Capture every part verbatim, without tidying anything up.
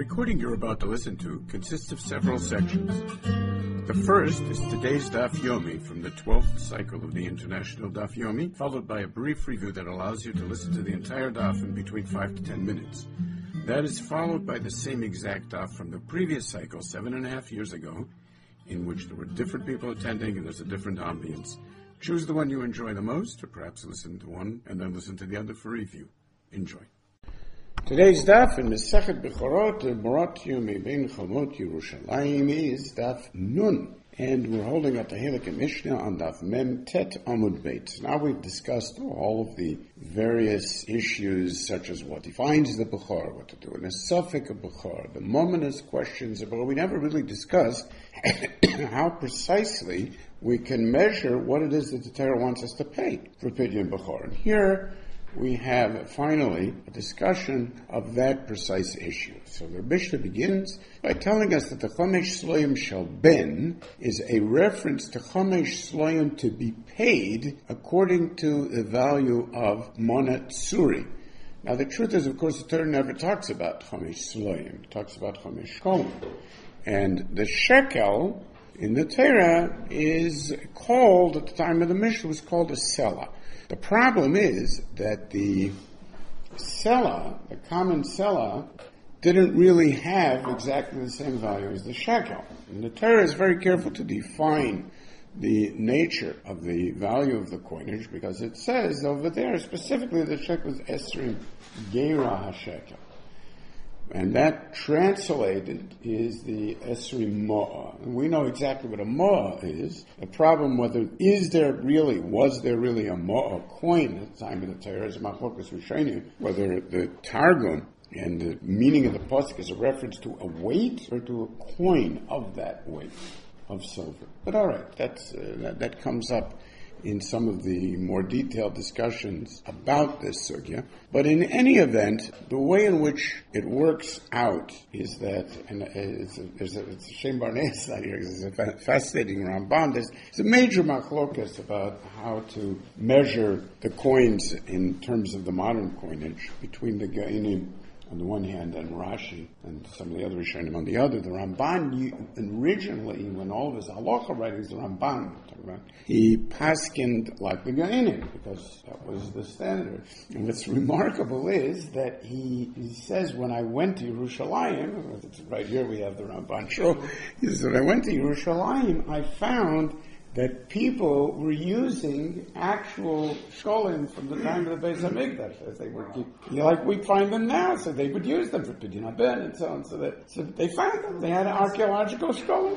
recording you're about to listen to consists of several sections. The first is today's Daf Yomi from the twelfth cycle of the International Daf Yomi, followed by a brief review that allows you to listen to the entire Daf in between five to ten minutes. That is followed by the same exact Daf from the previous cycle, seven and a half years ago, in which there were different people attending and there's a different ambience. Choose the one you enjoy the most, or perhaps listen to one and then listen to the other for review. Enjoy. Today's daf in Masechet Bechorot, Morot Yomi Ben Chalmot Yerushalayim is daf Nun, and we're holding at the Halakha Mishnah on daf Mem Tet Amud Beit. Now we've discussed all of the various issues, such as what defines the Bechor, what to do in a suffix of Bechor, the momentous questions, but we never really discussed how precisely we can measure what it is that the Torah wants us to pay for Pidyon Bechor. And here we have finally a discussion of that precise issue. So the Mishnah begins by telling us that the Chomesh Sloyim Shel Ben is a reference to Chomesh Sloyim to be paid according to the value of Mona Tsuri. Now the truth is, of course, the Torah never talks about Chomesh Sloyim. It talks about Chomesh Shekelim. And the shekel in the Torah is called, at the time of the Mishnah, was called a selah. The problem is that the selah, the common selah, didn't really have exactly the same value as the shekel. And the Torah is very careful to define the nature of the value of the coinage, because it says over there specifically the shekel is esrim geira hashekel. And that translated is the esrim mo'ah. And we know exactly what a mo'ah is. The problem whether, is there really, was there really a mo'ah coin at the time of the Torah is machlokas rishonim, whether the Targum and the meaning of the pasuk is a reference to a weight or to a coin of that weight of silver. But all right, that's, uh, that, that comes up in some of the more detailed discussions about this sugya. But in any event, the way in which it works out is that, and it's a, it's a, it's a shame Barney's not here, it's a fascinating Ramban. There's, there's a major machlokas about how to measure the coins in terms of the modern coinage between the Ga'inim on the one hand, and Rashi and some of the other Rishonim on the other. The Ramban, originally, when all of his halacha writings, the Ramban, he paskined like the Ga'inim, because that was the standard. And what's remarkable is that he, he says, when I went to Yerushalayim, right here we have the Ramban show, he says, when I went to Yerushalayim, I found that people were using actual sholim from the time of the Beis HaMikdash, as they were keep, you know, like we find them now, so they would use them for Pidyon HaBen and so on, so that so they found them. They had an archaeological sholim.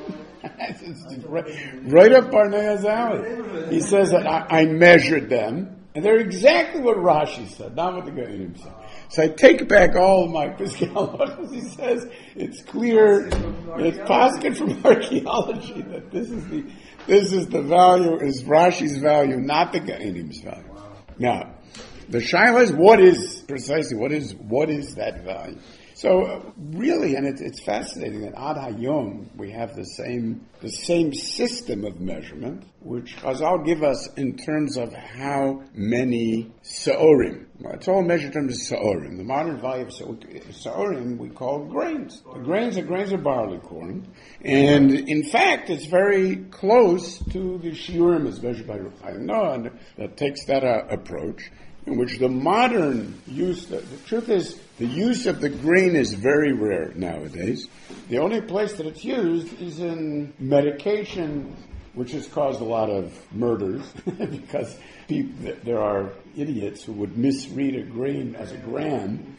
right, right up Barnea's alley. He says that I, I measured them, and they're exactly what Rashi said, not what the Ga'inim said. So I take back all of my Piskei. He says it's clear, it's posket from archaeology that this is the this is the value, is Rashi's value, not the Ga'inim's value. Now, the shaila is what is precisely what is what is that value? So uh, really, and it, it's fascinating that Ad Hayom we have the same the same system of measurement, which Chazal give us in terms of how many sa'orim. It's all measured in terms of sa'orim. The modern value of sa'orim we call grains. The grains are grains of barley corn, and in fact, it's very close to the shiurim as measured by Reb Chaim Noah that takes that uh, approach. In which the modern use, the, the truth is, the use of the grain is very rare nowadays. The only place that it's used is in medication, which has caused a lot of murders, because people, there are idiots who would misread a grain as a gram.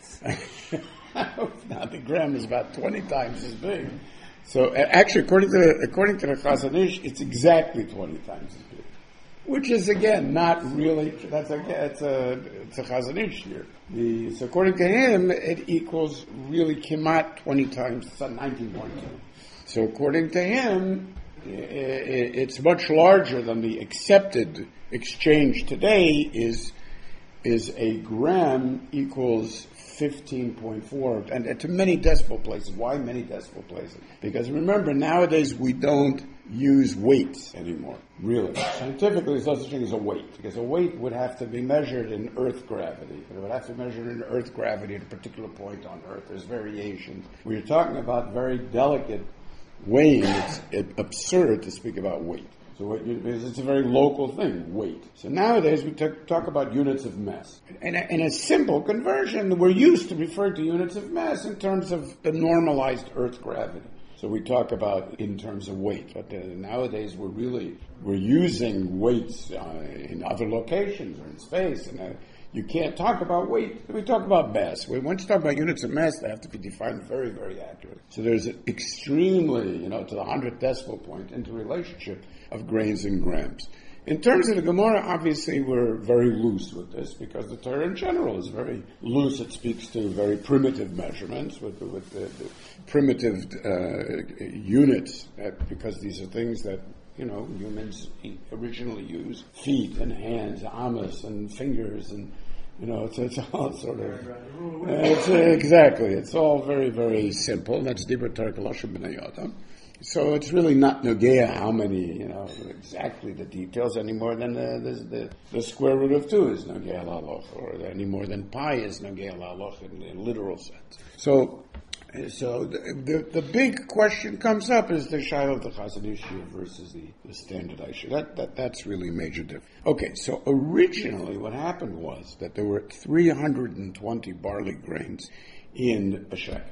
Now the gram is about twenty times as big. So actually, according to the, according to the Chazon Ish, it's exactly twenty times as big. Which is again not really. That's a it's a it's a Chazon Ish here. The, so according to him, it equals really kimat twenty times. It's nineteen point two. So according to him, it, it's much larger than the accepted exchange today. Is is a gram equals fifteen point four, and to many decimal places. Why many decimal places? Because remember, nowadays we don't use weights anymore, really. Scientifically, there's no such thing as a weight, because a weight would have to be measured in Earth gravity. It would have to be measured in Earth gravity at a particular point on Earth. There's variations. We're talking about very delicate weighing. It's absurd to speak about weight. So it's a very local thing, weight. So nowadays we talk about units of mass. In a, in a simple conversion, we're used to refer to units of mass in terms of the normalized Earth gravity. So we talk about in terms of weight, but uh, nowadays we're really, we're using weights uh, in other locations or in space, and uh, you can't talk about weight. We talk about mass. Once you talk about units of mass, they have to be defined very, very accurately. So there's an extremely, you know, to the hundredth decimal point interrelationship of grains and grams. In terms of the Gemara, obviously we're very loose with this because the Torah in general is very loose. It speaks to very primitive measurements with, the, with the, the primitive uh, units, that, because these are things that, you know, humans originally use. Feet and hands, amas and fingers, and, you know, it's, it's all sort of... It's, uh, exactly. It's all very, very simple. That's Dibur Torah Kalosha B'nai Adam. So it's really not nogea how many, you know, exactly the details any more than the, the, the, the square root of two is nogea laloch, or any more than pi is nogea laloch in the literal sense. So, so the, the, the big question comes up is the Shiloh of the Chazon Ish versus the, the standardized Shiur. That, that, that's really major difference. Okay, so originally what happened was that there were three hundred twenty barley grains in a shekel.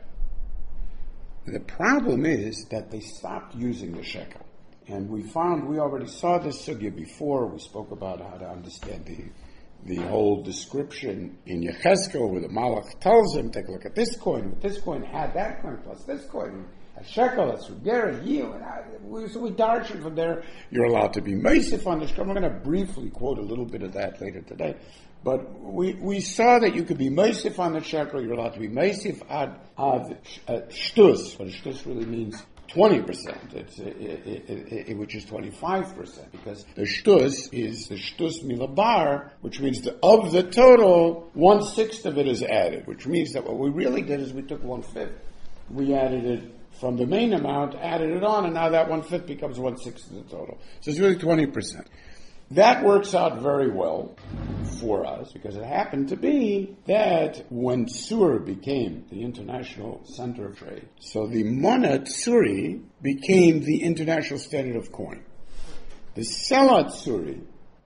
The problem is that they stopped using the shekel. And we found, we already saw this sugya before, we spoke about how to understand the the whole description in Yechezkel where the Malach tells him, take a look at this coin, with this coin, add that coin, plus this coin, a shekel, a suger, a yield. So we darshan from there, you're allowed to be meisif on the shekel. We're going to briefly quote a little bit of that later today. But we, we saw that you could be meisif on the shekel, you're allowed to be meisif ad, ad uh, shtus, but shtus really means twenty percent, it's, it, it, it, it, which is twenty-five percent, because the shtus is the shtus milabar, which means the, of the total, one-sixth of it is added, which means that what we really did is we took one-fifth. We added it from the main amount, added it on, and now that one-fifth becomes one-sixth of the total. So it's really twenty percent. That works out very well for us because it happened to be that when Sur became the international center of trade, so the Mona Tsuri became the international standard of coin. The Selat Tsuri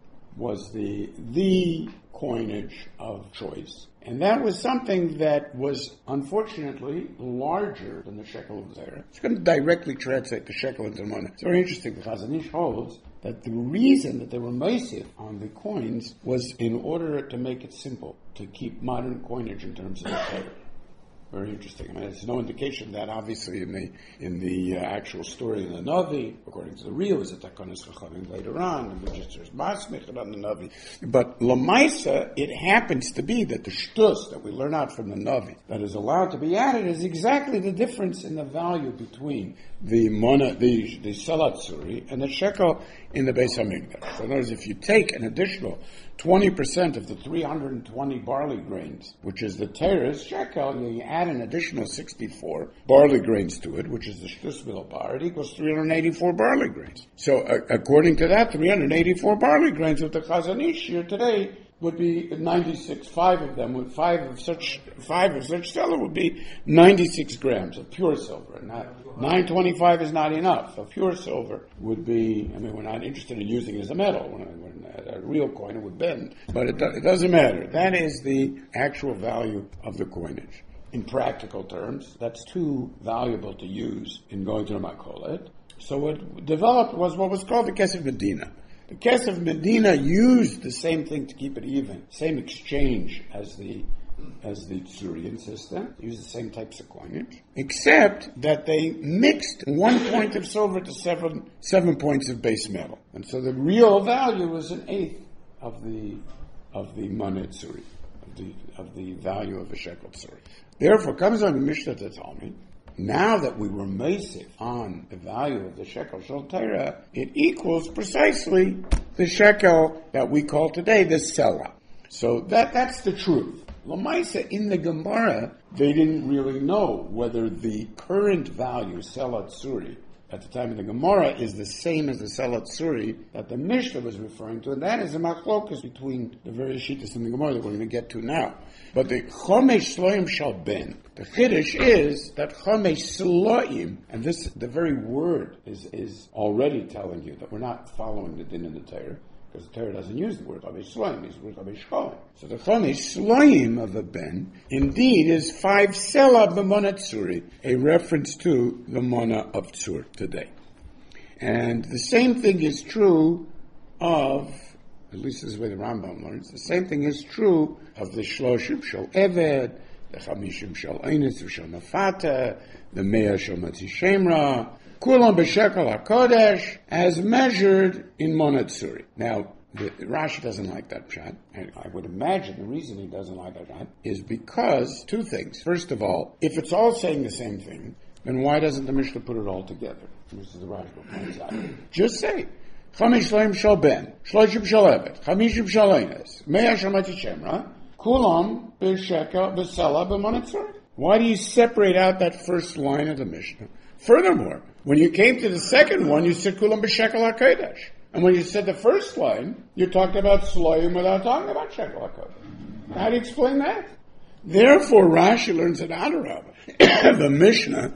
was the the coinage of choice. And that was something that was, unfortunately, larger than the shekel of Zera. It's going to directly translate the shekel into money. It's very interesting. The Chazon Ish holds that the reason that they were meisif on the coins was in order to make it simple, to keep modern coinage in terms of the Torah. Very interesting. I mean, there's no indication that, obviously, in the in the uh, actual story in the Navi, according to the real, is a Takonis Chachamim later on, and Register's Masmich on the Navi. But Lamaisa, it happens to be that the shtus that we learn out from the Navi that is allowed to be added is exactly the difference in the value between the Mona, the the Selat Tsuri and the shekel in the Beis Hamikdash. So in other words, if you take an additional twenty percent of the three hundred twenty barley grains, which is the Teres shekel, you add an additional sixty-four barley grains to it, which is the Shtus Milabar, it equals three hundred eighty-four barley grains. So uh, according to that, three hundred eighty-four barley grains with the Chazon Ish here today would be ninety-six, five of them, with five of such, five of such silver would be ninety-six grams of pure silver. And nine twenty-five is not enough. A pure silver would be, I mean, we're not interested in using it as a metal. When, when a real coin, it would bend. But it, do, it doesn't matter. That is the actual value of the coinage. In practical terms, that's too valuable to use in going to the Makolet. So what developed was what was called the Kesef Medina. The Kesef Medina used the same thing to keep it even, same exchange as the as the Tsurian system, used the same types of coinage, except that they mixed one point of silver to seven seven points of base metal, and so the real value was an eighth of the of the Manet Tsuri, of the of the value of the shekel Tsuri. Therefore, comes on the Mishnah to tell me, now that we were meisif on the value of the shekel shel Torah, it equals precisely the shekel that we call today the Selah. So that that's the truth. Lamaisa, in the Gemara, they didn't really know whether the current value, Selah Tsuri, at the time of the Gemara is the same as the Sela Tzuri that the Mishnah was referring to, and that is a machlokas between the various shittas in the Gemara that we're going to get to now. But the Chomesh Sloim Shal Ben, the Chiddush is that Chomesh Sloim, and this, the very word is, is already telling you that we're not following the din in the Torah, because the Torah doesn't use the word Chomesh Sloim, it uses the word Chomesh Cholim. So the Chomesh Sloim of a Ben, indeed, is five Sela B'Mona Tzuri, a reference to the Mona of Tzur today. And the same thing is true of, at least this is the way the Rambam learns, the same thing is true of the Shloshim Shal Eved, the Chamishim Shal Einis Shal Mafata, the Mea Shal Matzi Shemra, Kulam B'Shekel HaKodesh, as measured in Mona Tzuri. Now, the, Rashi doesn't like that pshat, and I would imagine the reason he doesn't like that pshat is because two things. First of all, if it's all saying the same thing, then why doesn't the Mishnah put it all together? This is the Rashi points out. Just say, Chamish Shloim Shal Ben, Shloshim Shal Evet, Chamishim Shal Einis, Mea Shal Matzi Shemra, Kulam B'Shekel B'Sela B'Mona Tzuri. Why do you separate out that first line of the Mishnah? Furthermore, when you came to the second one, you said Kulam B'Shekel HaKodesh. And when you said the first line, you talked about Sloim without talking about Shekel HaKodesh. How do you explain that? Therefore, Rashi learns at Adarabah. The Mishnah,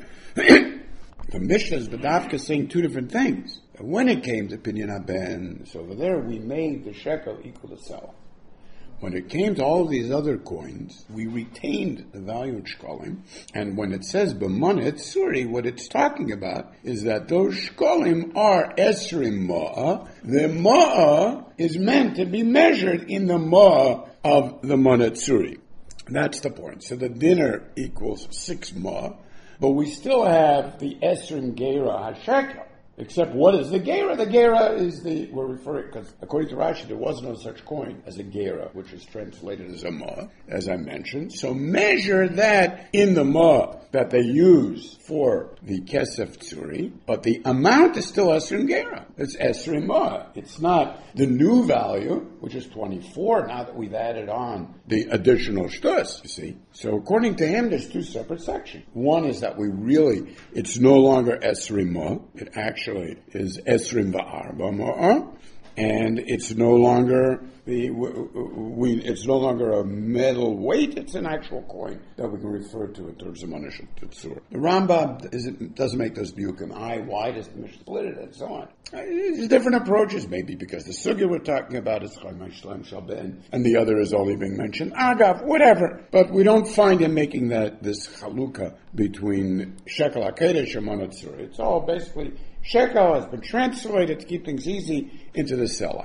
the Mishnah is the Dafka saying two different things. When it came to Pinyan HaBen, so over there we made the shekel equal to Sela. When it came to all these other coins, we retained the value of shkolim, and when it says b'mona tzuri, what it's talking about is that those shkolim are esrim ma'ah. The ma'ah is meant to be measured in the ma'ah of the mona tzuri. That's the point. So the dinner equals six ma'ah, but we still have the esrim geira hashekel. Except what is the gera? The gera is the, we're referring, because according to Rashi, there was no such coin as a gera, which is translated as a ma, as I mentioned. So measure that in the ma that they use for the kesef tzuri, but the amount is still esrim gera. It's esrim ma. It's not the new value, which is twenty-four, now that we've added on the additional shtus, you see. So according to him, there's two separate sections. One is that we really, it's no longer esrim ma, it actually is esrim va'arba ma'ah, and it's no longer the we. It's no longer a metal weight. It's an actual coin that we can refer to in terms of manish tzur. The Rambam isn't, doesn't make those diukim. I why does the Mishnah split it and so on? There's different approaches, maybe because the sugya we're talking about is Chamash Shloim Shal Ben, and the other is only being mentioned Agav, whatever. But we don't find him making that this chalukah between shekel hakedesh and mana tzur. It's all basically shekel has been translated to keep things easy into the Sela.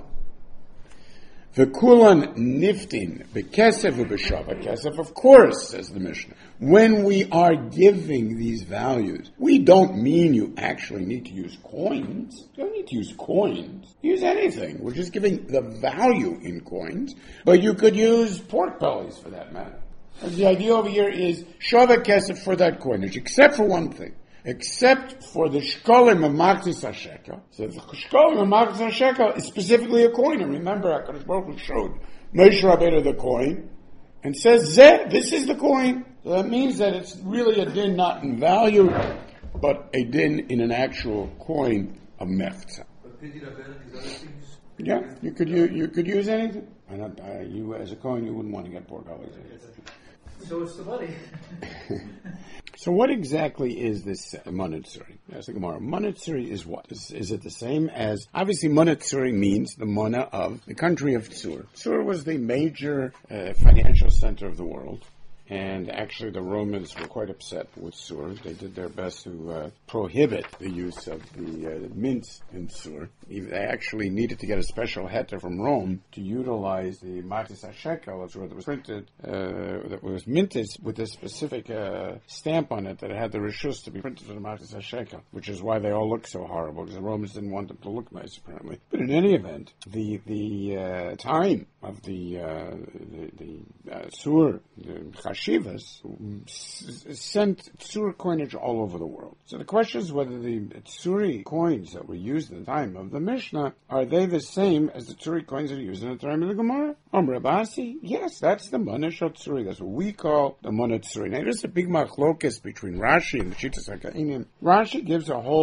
V'kulan niftin b'kesef u'b'shava kesef. Of course, says the Mishnah, when we are giving these values, we don't mean you actually need to use coins. You don't need to use coins. Use anything. We're just giving the value in coins, but you could use pork bellies for that matter. And the idea over here is shava kesef for that coinage, except for one thing. Except for the shkolim of Machzis HaShekel. So the shkolim of Machzis HaShekel is specifically a coin. And remember, HaKadosh Baruch Hu showed Moshe Rabbeinu the coin and says, Zeh, this is the coin. So that means that it's really a din not in value, but a din in an actual coin of mefza. But Pidyon HaBen is other things? Yeah, you could, you, you could use anything. And uh, you, as a coin, you wouldn't want to get pork bellies. So it's the money. So what exactly is this uh, Mona Tzuri? Yes, the Gemara. Mona Tzuri is what? Is, is it the same as, obviously Mona Tzuri means the Mona of the country of Tzur. Tzur was the major uh, financial center of the world. And actually the Romans were quite upset with Tzur. They did their best to uh, prohibit the use of the uh, mints in Tzur. They actually needed to get a special heter from Rome to utilize the Machzis HaShekel that was printed, uh, that was minted with a specific uh, stamp on it that had the rishus to be printed with the Machzis HaShekel, which is why they all look so horrible, because the Romans didn't want them to look nice, apparently. But in any event, the the uh, time of the uh, the, the uh, Tzur, the Shivas sent Tzur coinage all over the world. So the question is whether the Tzuri coins that were used at the time of the Mishnah, are they the same as the Tzuri coins that are used in the time of the Gemara? Amr Abasi, yes, that's the Mona Shel Tzuri. That's what we call the Mona Tzuri. Now there's a big machlokes between Rashi and the Shittas HaKainim. Rashi gives a whole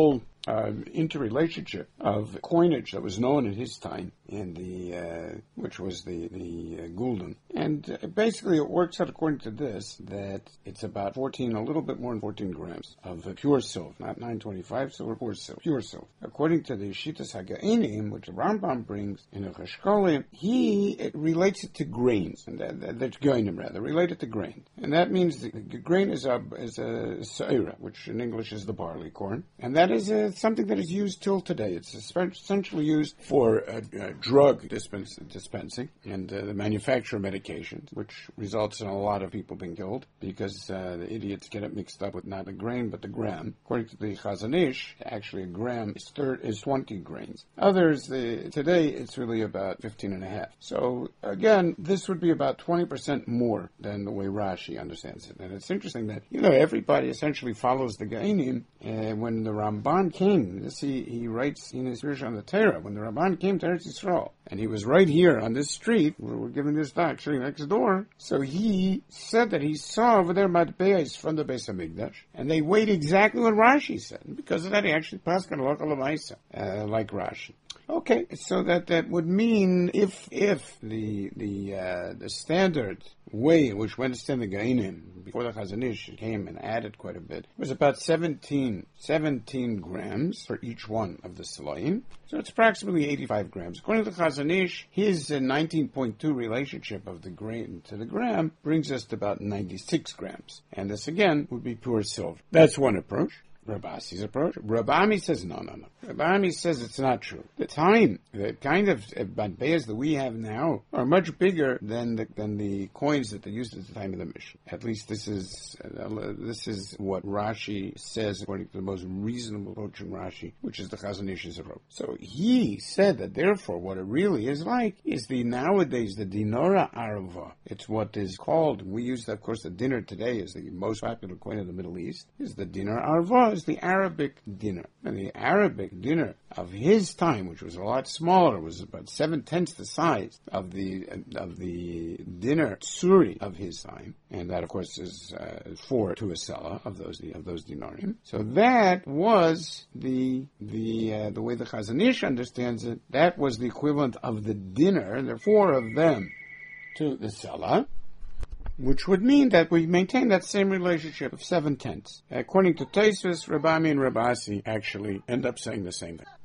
uh, interrelationship of coinage that was known in his time, and the uh, which was the the uh, gulden. And uh, basically, it works out according to this that it's about fourteen, a little bit more than fourteen grams of uh, pure silver, not nine twenty-five silver, pure silver, pure silver. According to the Shitas Hagainim, which the Rambam brings in the Cheshkolim, he it relates it to grains, and that, that, that's Gainim rather related to grain, and that means the, the grain is a is a seira, which in English is the barley corn, and that is a, something that is used till today. It's essentially used for uh, uh, drug dispense, dispensing and uh, the manufacture of medications, which results in a lot of people being killed because uh, the idiots get it mixed up with not the grain but the gram. According to the Chazon Ish, actually a gram is third is twenty grains. Others, the, today it's really about fifteen and a half. So again, this would be about twenty percent more than the way Rashi understands it. And it's interesting that, you know, everybody essentially follows the Gainim. And when the Ramban came, this he, he writes in his Pirush on the Torah, when the Ramban came to Eretz Yisrael, and he was right here on this street, where we're giving this talk, actually next door, so he said that he saw over there Matbeis from the Beis HaMikdash, and they weighed exactly what Rashi said. And because of that, he actually passed on Halacha L'Maisa, uh, like Rashi. Okay, so that, that would mean if if the the uh, the standard way in which we understand the Gainim before the Chazon Ish came and added quite a bit was about seventeen, seventeen grams for each one of the Slayim. So it's approximately eighty-five grams. According to the Chazon Ish, his uh, nineteen point two relationship of the grain to the gram brings us to about ninety-six grams. And this again would be pure silver. That's one approach. Rabbi Asi's approach. Rabbi Ami says no, no, no. Rabbi Ami says it's not true. The time, the kind of matbeas that we have now are much bigger than the than the coins that they used at the time of the Mishnah. At least this is uh, this is what Rashi says according to the most reasonable approach in Rashi, which is the Chazon Ish's approach. So he said that therefore what it really is like is the nowadays the dinara arava. It's what is called. We use, of course, the dinar today is the most popular coin in the Middle East. Is the dinar arava. Is the Arabic dinar. And the Arabic dinar of his time, which was a lot smaller, was about seven-tenths the size of the of the dinar tsuri of his time. And that, of course, is uh, four to a selah of those of those dinarim. So that was the the uh, the way the Chazon Ish understands it. That was the equivalent of the dinar. There are four of them to the selah, which would mean that we maintain that same relationship of seven-tenths. According to Tosfos, Rabbi Ami and Rabbi Asi actually end up saying the same thing.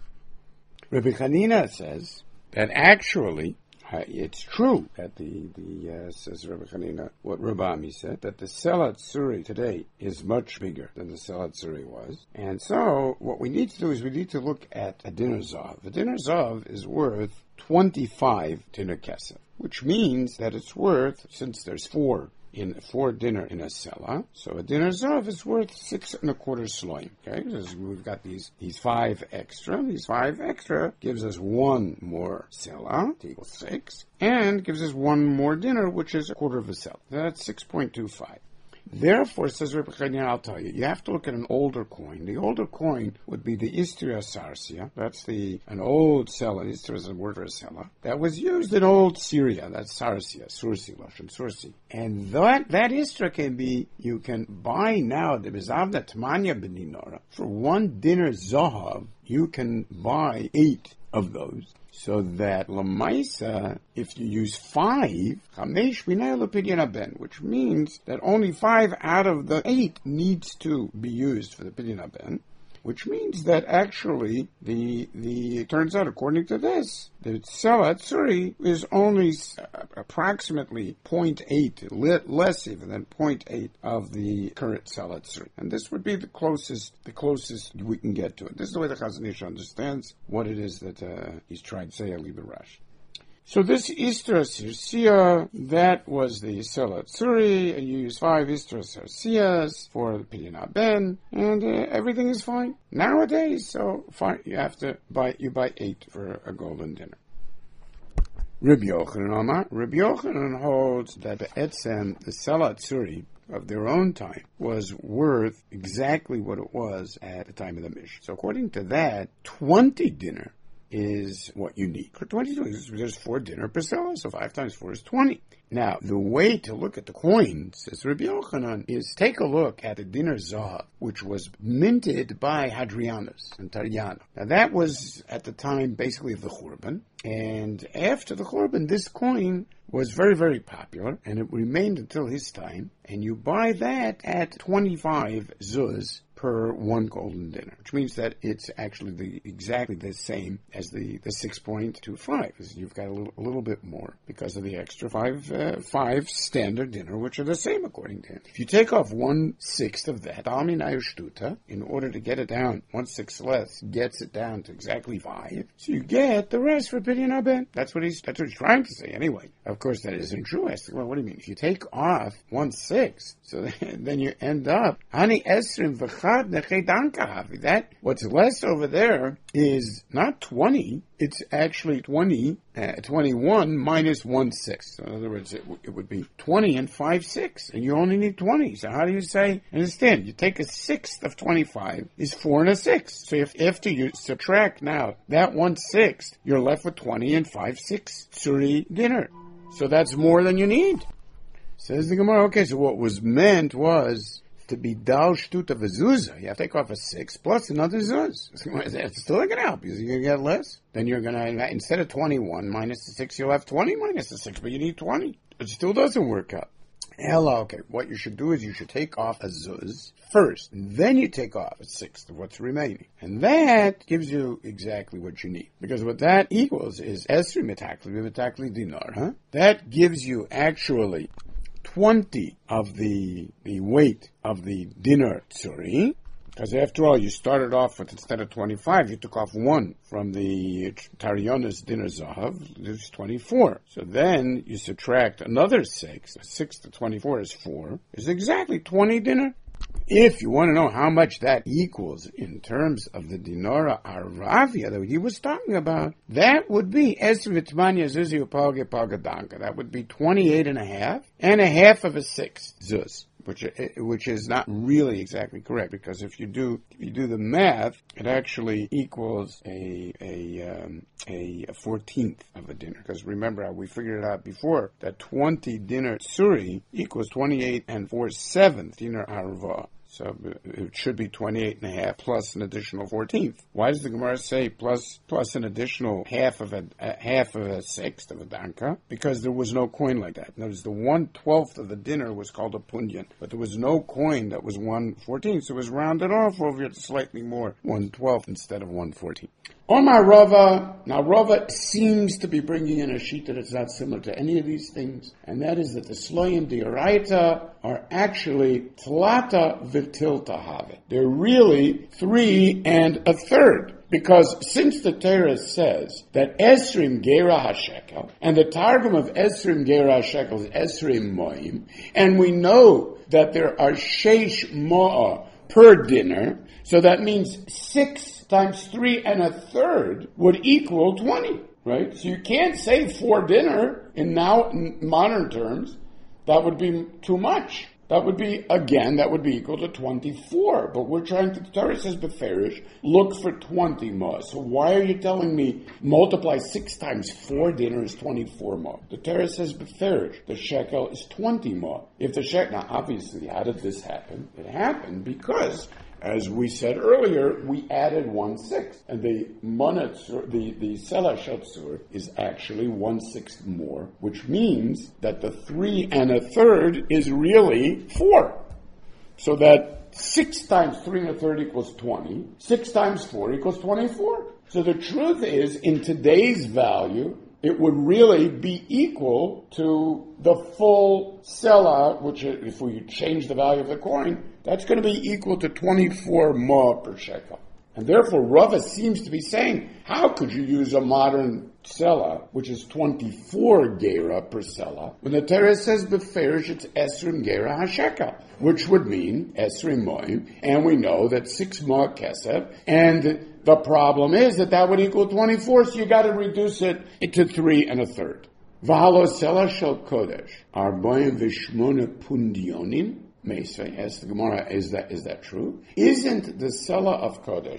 Rabbi Hanina says that actually uh, it's true that the, the uh, says Rabbi Hanina, what Rabbi Ami said, that the Selat Suri today is much bigger than the Selat Suri was. And so what we need to do is we need to look at a dinar zav. A dinar zav is worth twenty-five dinar kesef, which means that it's worth, since there's four in four dinar in a selah, so a dinar zav is worth six and a quarter sloim. Okay, so we've got these these five extra. These five extra gives us one more selah, equals six, and gives us one more dinar, which is a quarter of a selah. That's six point two five. Therefore, says Rebbe Chanyan, I'll tell you, you have to look at an older coin. The older coin would be the Istria Sarsia. That's the an old selah. Istria is a word for a selah. That was used in old Syria. That's Sarsia, Sursi, Lashon, Sursi. And that, that Istria can be, you can buy now, the Bezavna Tamanya Beninora. For one dinar Zahav, you can buy eight of those. So that Lamaisa, if you use five, Chamesh Binay L'Pidyon Ben, which means that only five out of the eight needs to be used for the Pidyon Ben, which means that actually the the it turns out, according to this, the Selat Suri is only approximately zero point eight, less even than zero point eight of the current Selat Suri. And this would be the closest the closest we can get to it. This is the way the Chazon Ish understands what it is that uh, he's trying to say, Ali Barash. So this Istra Sirsia, that was the Selat Suri, and you use five Istra Sirsias for the Pidyon Ben, and uh, everything is fine. Nowadays, so fine, you have to buy, you buy eight for a golden dinner. Rabbi Yochanan Amar, Rabbi Yochanan holds that the Etzem, the Selat Suri, of their own time, was worth exactly what it was at the time of the Mishnah. So according to that, twenty dinner is what you need. For twenty-two, there's four dinner per seller, so five times four is twenty. Now, the way to look at the coin, says Rabbi Yochanan, is take a look at the dinar zahav, which was minted by Hadrianus and Tariana. Now, that was, at the time, basically the Churban. And after the Churban, this coin was very, very popular, and it remained until his time. And you buy that at twenty-five zuz per one golden dinar, which means that it's actually the exactly the same as the, the six point two five. You've got a little, a little bit more because of the extra five uh, five standard dinar, which are the same according to him. If you take off one-sixth of that, in order to get it down, one-sixth less gets it down to exactly five, so you get the rest for Pidyon Haben. That's what he's that's what he's trying to say anyway. Of course, that isn't true. I said, well, what do you mean? If you take off one-sixth, so then you end up, Hani Esrim V'chad that what's less over there is not twenty, it's actually twenty, uh, twenty-one minus one-sixth. So in other words, it, w- it would be twenty and five-sixths, and you only need twenty. So how do you say, understand, you take a sixth of twenty-five is four and a sixth. So if after you subtract now that one-sixth, you're left with twenty and five-sixths suri dinner. So that's more than you need. Says the Gemara, okay, so what was meant was to be dal shtut of a zuzah. You have to take off a six plus another zuz. It's still not going to help you. You're going to get less. Then you're going to, instead of twenty-one minus the six, you'll have twenty minus the six, but you need twenty. It still doesn't work out. Hello, okay. What you should do is you should take off a zuz first. Then you take off a sixth of what's remaining. And that gives you exactly what you need. Because what that equals is esri metakli metakli dinar, huh? That gives you actually twenty of the the weight of the dinar tsuri, because after all, you started off with, instead of twenty-five, you took off one from the Tarionis dinar zahav, it's twenty-four. So then you subtract another six, six to twenty-four is four, is exactly twenty dinar. If you want to know how much that equals in terms of the dinara aravia that he was talking about, that would be esvitmanya zuzi upalge palgadanka. That would be twenty-eight and a half, and a half of a sixth zuz, which which is not really exactly correct, because if you do if you do the math, it actually equals a a um, a fourteenth of a dinner. Because remember how we figured it out before that twenty dinar tsuri equals twenty-eight and four seventh dinar arava. So it should be twenty-eight and a half plus an additional fourteenth. Why does the Gemara say plus plus an additional half of a, a half of a sixth of a danka? Because there was no coin like that. Notice the one twelfth of the dinner was called a punyan, but there was no coin that was one fourteenth. So it was rounded off over to slightly more, one twelfth instead of one fourteenth. Omar Rava, now Rava seems to be bringing in a sheet that is not similar to any of these things, and that is that the Sloyim D'Oraita are actually Tlata V'Tilta Have. They're really three and a third. Because since the Torah says that Esrim Gera HaShekel, and the Targum of Esrim Gera HaShekel is Esrim Moim, and we know that there are Sheish Mo'ah per dinner, so that means six times three and a third would equal twenty, right? So you can't say four dinner in now in modern terms. That would be too much. That would be, again, that would be equal to twenty-four. But we're trying to, the Torah says beferish, look for twenty ma. So why are you telling me multiply six times four dinner is twenty-four ma? The Torah says beferish, the shekel is twenty ma. If the shekel, now obviously, how did this happen? It happened because, as we said earlier, we added one-sixth. And the monatzur, the, the selah shatzur is actually one-sixth more, which means that the three and a third is really four. So that six times three and a third equals twenty. Six times four equals twenty-four. So the truth is, in today's value, it would really be equal to the full selah, which if we change the value of the coin, that's going to be equal to twenty-four ma per shekel. And therefore, Rava seems to be saying, how could you use a modern selah, which is twenty-four gera per selah, when the Torah says beferish it's esrim gera hashekel, which would mean esrim moim, and we know that six ma kesef, and the problem is that that would equal twenty-four, so you got to reduce it to three and a third. V'halo selah shel kodesh, arboim v'shmona pundionim, Meisvei, asks the Gemara, is that is that true? Isn't the Selah of Kodesh,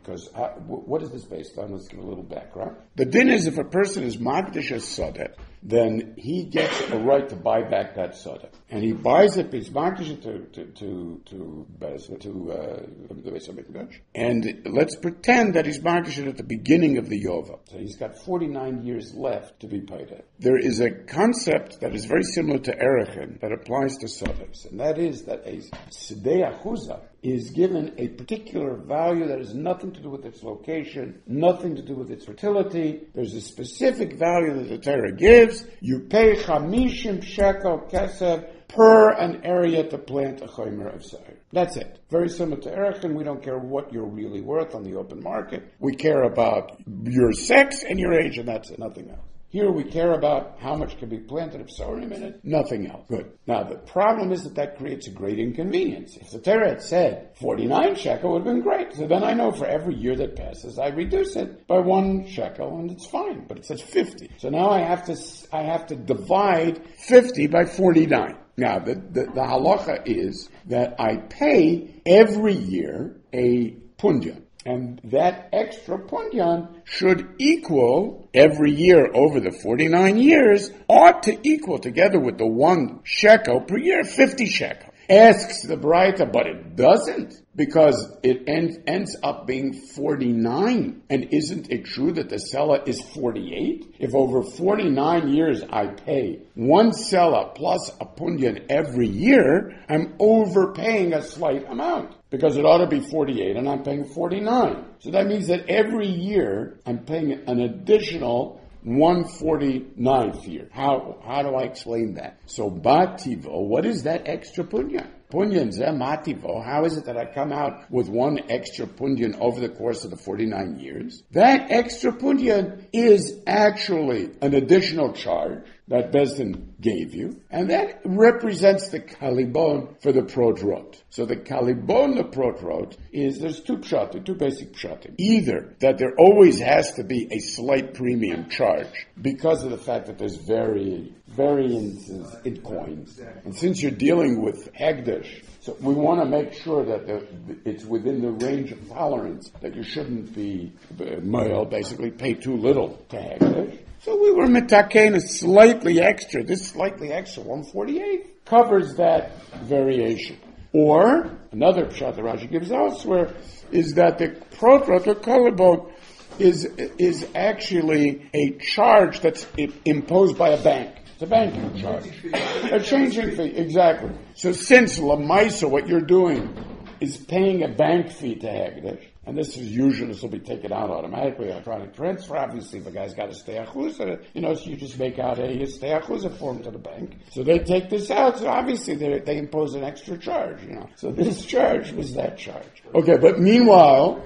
because uh, w- what is this based on? Let's give a little background. The din is if a person is Magdish as Sadeh, then he gets a right to buy back that Sadeh. And he buys it, he's Magdish it to, to, to, to, to, to uh, the Beis HaMikdash. And let's pretend that he's Magdish it at the beginning of the Yovel. So he's got forty-nine years left to be paid it. There is a concept that is very similar to Erechin that applies to Sadehs, and that is that a Sidei Achuzah is given a particular value that has nothing to do with its location, nothing to do with its fertility. There's a specific value that the Torah gives. You pay chamishim shekel kesef per an area to plant a chomer of seir. That's it. Very similar to Erechin. We don't care what you're really worth on the open market. We care about your sex and your age, and that's it. Nothing else. Here we care about how much can be planted of sorim in it, nothing else. Good. Now the problem is that that creates a great inconvenience. If the Torah had said forty-nine shekel, it would have been great. So then I know for every year that passes, I reduce it by one shekel and it's fine. But it says fifty. So now I have to, I have to divide fifty by forty-nine. Now the, the, the halacha is that I pay every year a punyan. And that extra punyan should equal, every year over the forty-nine years, ought to equal, together with the one shekel per year, fifty shekel. Asks the Braita, but it doesn't, because it ends, ends up being forty-nine. And isn't it true that the seller is forty-eight? If over forty-nine years I pay one seller plus a punyan every year, I'm overpaying a slight amount, because it ought to be forty-eight and I'm paying forty-nine. So that means that every year I'm paying an additional one forty-ninth year. How how do I explain that? So Bativo, what is that extra punyan? Punyan zeh mativo. How is it that I come out with one extra punyan over the course of the forty-nine years? That extra punyan is actually an additional charge that Bezdin gave you, and that represents the kalibon for the protrot. So the kalibon, the protrot, is, there's two pshatim, two basic pshatim. Either that there always has to be a slight premium charge because of the fact that there's very variances in coins. And since you're dealing with Hegdish, so we want to make sure that the, it's within the range of tolerance, that you shouldn't be, uh, basically pay too little to Hegdish. So we were mitakein slightly extra. This slightly extra, one forty-eight, covers that variation. Or, another pshat that Rashi gives elsewhere, is that the protrot or kalibon is, is actually a charge that's imposed by a bank. It's a banking charge. A changing fee, exactly. So since Lamaisa, what you're doing is paying a bank fee to Hegdish, and this is usually, this will be taken out automatically, electronic transfer. Obviously, the guy's got to stay achuzah, you know, so you just make out a stay achuzah form to the bank. So they take this out, so obviously they, they impose an extra charge, you know. So this charge was that charge. Okay, but meanwhile,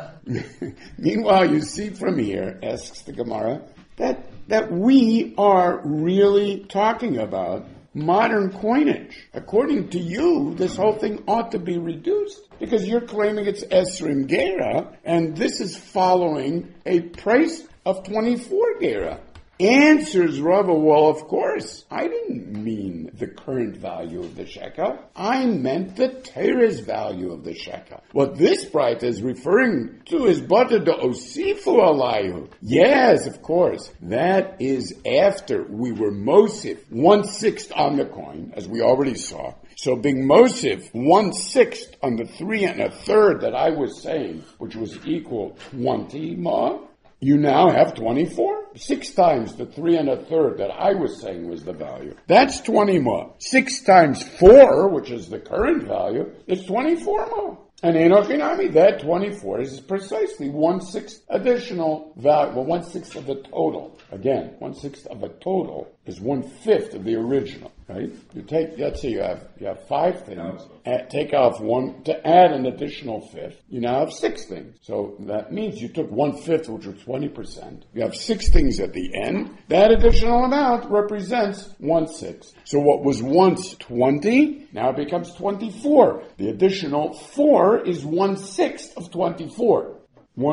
meanwhile, you see from here, asks the Gemara, that, that we are really talking about modern coinage. According to you, this whole thing ought to be reduced because you're claiming it's Esrim Gera, and this is following a price of twenty-four Gera. Answers Rava, well, of course, I didn't mean the current value of the shekel. I meant the Torah's value of the shekel. What this Braita is referring to is Bata de Osifu Alayhu. Yes, of course, that is after we were Mosif, one-sixth on the coin, as we already saw. So being Mosif, one-sixth on the three and a third that I was saying, which was equal twenty ma, you now have twenty-four. Six times the three and a third that I was saying was the value. That's twenty ma. Six times four, which is the current value, is twenty-four ma. And Enochinami, that twenty-four is precisely one-sixth additional value, well, one-sixth of the total. Again, one-sixth of a total is one-fifth of the original, right? You take, let's say you have, you have five things, add, take off one, to add an additional fifth, you now have six things. So that means you took one-fifth, which was twenty percent. You have six things at the end. That additional amount represents one-sixth. So what was once twenty, now it becomes twenty-four. The additional four is one-sixth of twenty-four.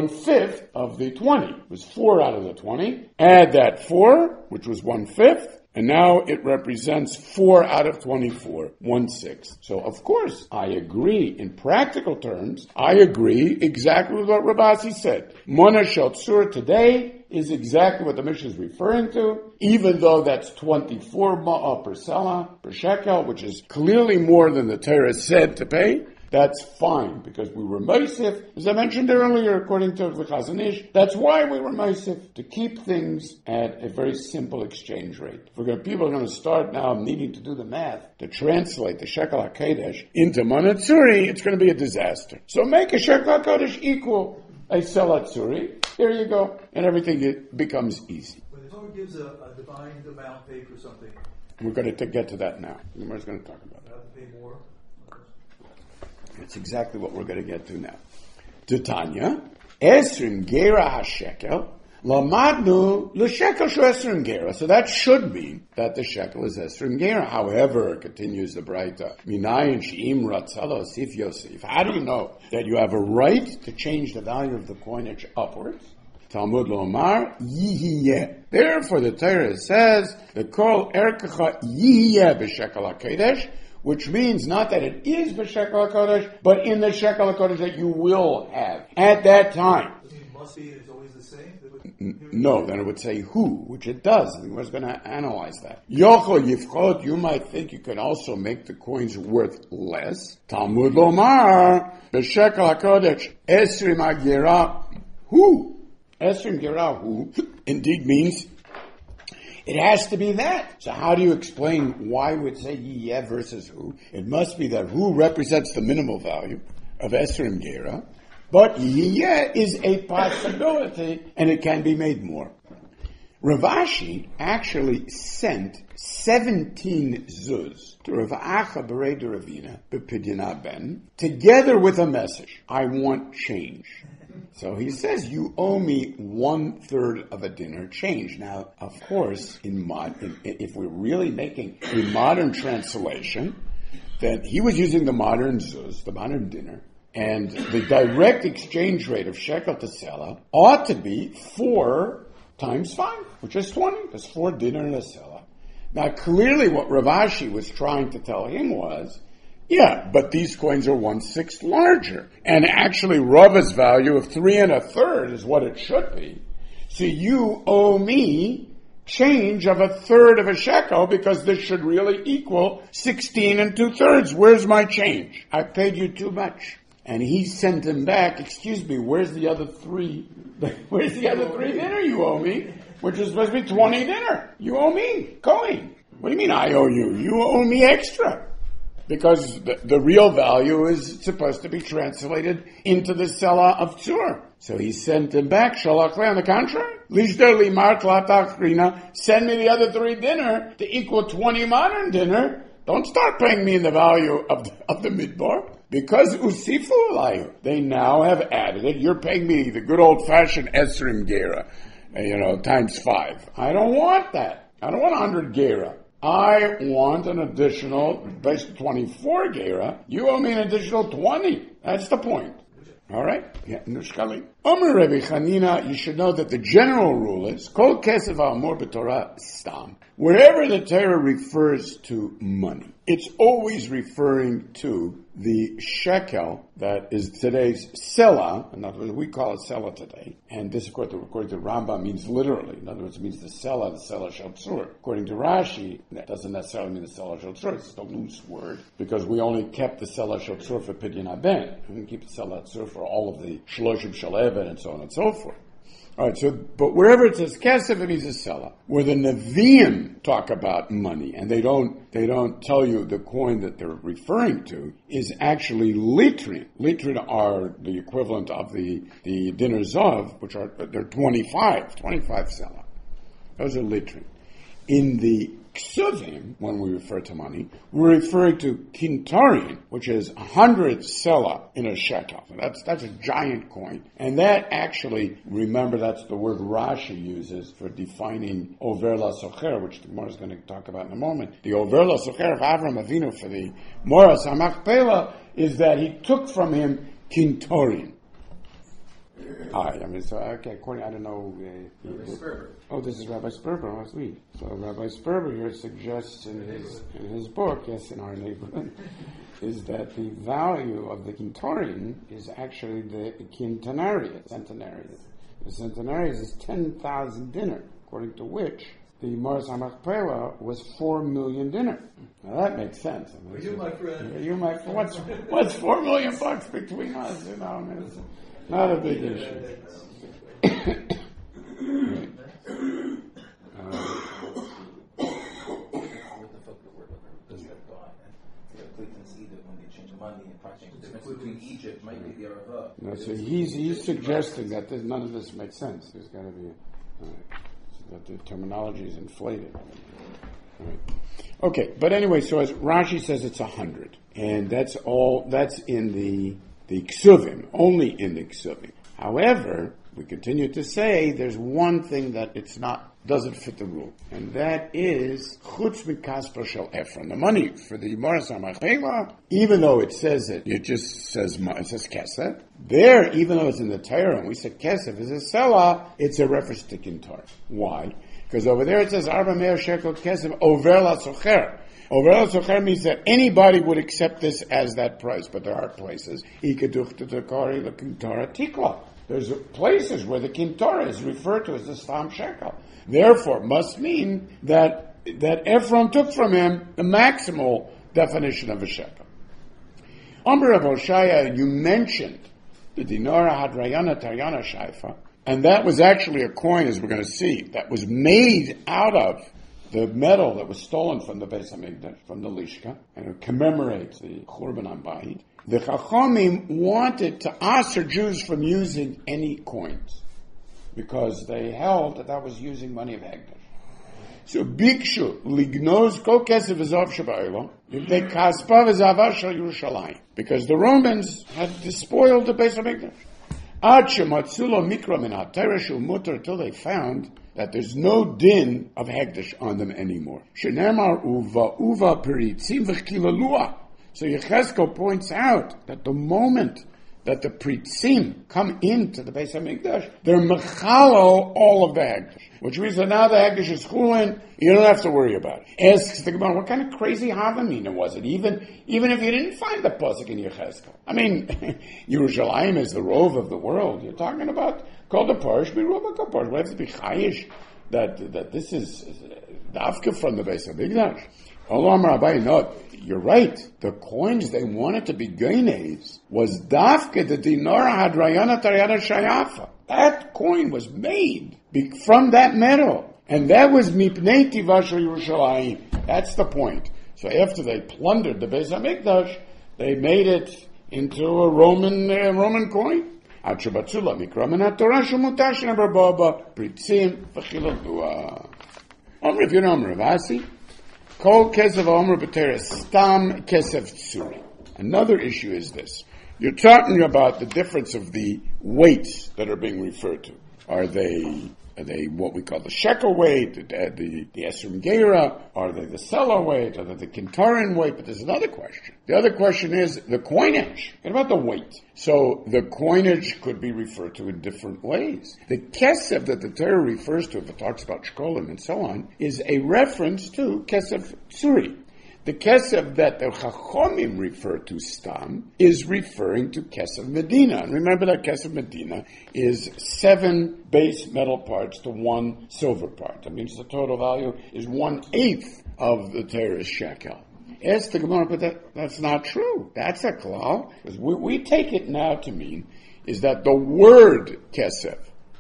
One-fifth of the twenty was four out of the twenty. Add that four, which was one-fifth, And now it represents four out of twenty-four, one-sixth. So, of course, I agree. In practical terms, I agree exactly with what Rabasi said. Mona Shel Tzur today is exactly what the Mishnah is referring to, even though that's twenty-four ma'ah per selah, per shekel, which is clearly more than the Torah said to pay. That's fine, because we were Meisif, as I mentioned earlier, according to the Chazon Ish. That's why we were Meisif, to keep things at a very simple exchange rate. If we're going, people are going to start now needing to do the math to translate the Shekel HaKodesh into Mana Tzuri, it's going to be a disaster. So make a Shekel HaKodesh equal a Selah Tzuri. There you go. And everything it becomes easy. When the Torah gives a, a defined amount paid for something, we're going to get to that now. The Gemara is going to talk about that. you have to pay more. That's exactly what we're going to get to now. Titania, Esrim Gera HaShekel, Lamadnu L'Shekel Shu Esrim Gera. So that should mean that the shekel is Esrim Gera. However, continues the Braita, Minayin She'im Ratzala Osif Yosef. How do you know that you have a right to change the value of the coinage upwards? Talmud Lomar Yihiyeh. Therefore, the Torah says, the Kol Erkecha Yihiyeh B'Shekel HaKodesh, which means not that it is b'shekel HaKodesh, but in the shekel HaKodesh that you will have at that time. Does it mean must be it's always the same? N- no, then it would say who, which it does. I was going to analyze that. Yochel Yifchot, you might think you can also make the coins worth less. Talmud Lomar, b'shekel HaKodesh, Esrim HaGera, who? Esrim Gera, who? Indeed means it has to be that. So how do you explain why we would say Yeh versus who? It must be that who represents the minimal value of Esrim Gera, but Yeh is a possibility and it can be made more. Rav Ashi actually sent seventeen zuz to Rav Acha Berei de Ravina B'Pidyon Ben together with a message. I want change. So he says, you owe me one third of a dinner change. Now, of course, in mod, in, if we're really making a modern translation, then he was using the modern zuz, the modern dinner, and the direct exchange rate of shekel to selah ought to be four times five, which is twenty. That's four dinner and a selah. Now, clearly what Rav Ashi was trying to tell him was, yeah, but these coins are one-sixth larger. And actually, Rava's value of three and a third is what it should be. So you owe me change of a third of a shekel because this should really equal sixteen and two-thirds. Where's my change? I paid you too much. And he sent him back, excuse me, where's the other three? Where's the other three dinner you owe me? Which is supposed to be twenty dinner. You owe me coin. What do you mean I owe you? You owe me extra. Because the, the real value is supposed to be translated into the selah of Tzur. So he sent him back, Shalach le, on the contrary. Lishder li mar tlatachrina, send me the other three dinner to equal twenty modern dinner. Don't start paying me in the value of the, of the midbar. Because usifu alayu, they now have added it. You're paying me the good old-fashioned Esrim Gera, you know, times five. I don't want that. I don't want one hundred Gera. I want an additional, based on twenty-four Gera, you owe me an additional twenty. That's the point. All right? Yeah, Nushkali. Omer Rebbe Chanina, you should know that the general rule is, Kol Kesef Ha'amor B'Torah Stam. Wherever the Torah refers to money, it's always referring to the shekel that is today's selah. In other words, we call it selah today. And this, according to, according to Rambam, means literally. In other words, it means the selah, the selah shel tzur. According to Rashi, that doesn't necessarily mean the selah shel tzur. It's a loose word because we only kept the selah shel tzur for Pidyon Ben. We didn't keep the selah tzur for all of the shloshim shel eved and so on and so forth. All right, so, but wherever it says kesef, it means a selah. Where the Nevi'im talk about money, and they don't, they don't tell you the coin that they're referring to is actually litrin. Litrin are the equivalent of the, the dinner zav, which are, they're twenty-five, twenty-five selah. Those are litrin. In the ksuvim, when we refer to money, we're referring to kintarin, which is a hundred selah in a shekel. That's that's a giant coin, and that actually, remember, that's the word Rashi uses for defining over la socher, which the Gemara is going to talk about in a moment. The over la socher of Avram Avinu for the Moras HaMachpelah is that he took from him kintarin. Hi, I mean, so, okay, according, I don't know. Uh, Rabbi Sperber. Oh, this is Rabbi Sperber, last week. So Rabbi Sperber here suggests in his, in his book, yes, in our neighborhood, is that the value of the Kintorin is actually the Quintanarius, centenarius. The centenarius is ten thousand dinar, according to which the Mars HaMachpelah was four million dinar. Now that makes sense. I mean, Well, you, my friend. You, my friend. What's, what's four million bucks between us? You know, I mean, it's not a big issue. Between Egypt might be the Arava. No, so he's he's suggesting that there's, none of this makes sense. There's got to be uh, so that the terminology is inflated. Right. Okay, but anyway, so as Rashi says, it's a hundred, and that's all. That's in the the Ksuvim, only in the Ksuvim. However, we continue to say there's one thing that it's not doesn't fit the rule, and that is chutz mikasper shel Ephron, the money for the Mars HaMachpelah. Even though it says it, it just says it says kesef. There, even though it's in the Torah, and we said kesef is a selah, it's a reference to kintar. Why? Because over there it says arba me'er shekel kesef over la socher. Over la socher means that anybody would accept this as that price, but there are places ikaduch to the kari the kintar tikla. There's places where the kintar is referred to as the stam shekel. Therefore, must mean that that Ephron took from him the maximal definition of a shekel. Amr of Hoshaya, you mentioned the dinara hadrayana taryana shaifa, and that was actually a coin, as we're going to see, that was made out of the metal that was stolen from the Beis Hamikdash, from the Lishka, and it commemorates the Churban HaBayit. The Chachamim wanted to aser Jews from using any coins, because they held that that was using money of Hagdash. So Bikshu lignoz kol kesef v'zav sheba'olam livnei kaspa v'zava shel Yerushalayim, because the Romans had despoiled the Beis Hamikdash. Ad shematzu lo mikra min ha'torah shel mutar, till they found that there's no din of Hagdash on them anymore. Shenemar uva uva peritzim v'chilalua. So Yechezkel points out that the moment that the Pritzim come into the Beis HaMikdash, they're mechalo all of the Hagdash. Which means that now the Hagdash is chulin, you don't have to worry about it. Asks the Gemara, what kind of crazy Havamina was it? Even even if you didn't find the Pasuk in Yechezkel. I mean, Yerushalayim is the rove of the world. You're talking about, called the Parish, be Rova Kol Parish. We have to be chayish that, that this is Dafka from the Beis HaMikdash. Allah Rabbi, no, you're right. The coins they wanted to be geines was dafke the dinar hadrayana taryana shayafa. That coin was made from that metal, and that was mipnei tiva shel Yerushalayim. That's the point. So after they plundered the Beis Hamikdash, they made it into a Roman uh, Roman coin. Achabatzula mikra min haTorah shemutash neberbaba pritzim v'chiladua. Omri if you know Ravasi. Kol kesef omer b'teres stam kesef tsuri. Another issue is this. You're talking about the difference of the weights that are being referred to. Are they are they what we call the shekel weight, the the, the esrim geira? Are they the selah weight? Are they the kintarin weight? But there's another question. The other question is the coinage. What about the weight? So the coinage could be referred to in different ways. The kesef that the Torah refers to, if it talks about shkolim and so on, is a reference to kesef tsuri. The kesef that the Chachomim refer to stam is referring to kesef Medina. And remember that kesef Medina is seven base metal parts to one silver part. That means the total value is one-eighth of the Torah's shekel. Ask the Gemara, but that, that's not true. That's a klal. We, we take it now to mean is that the word kesef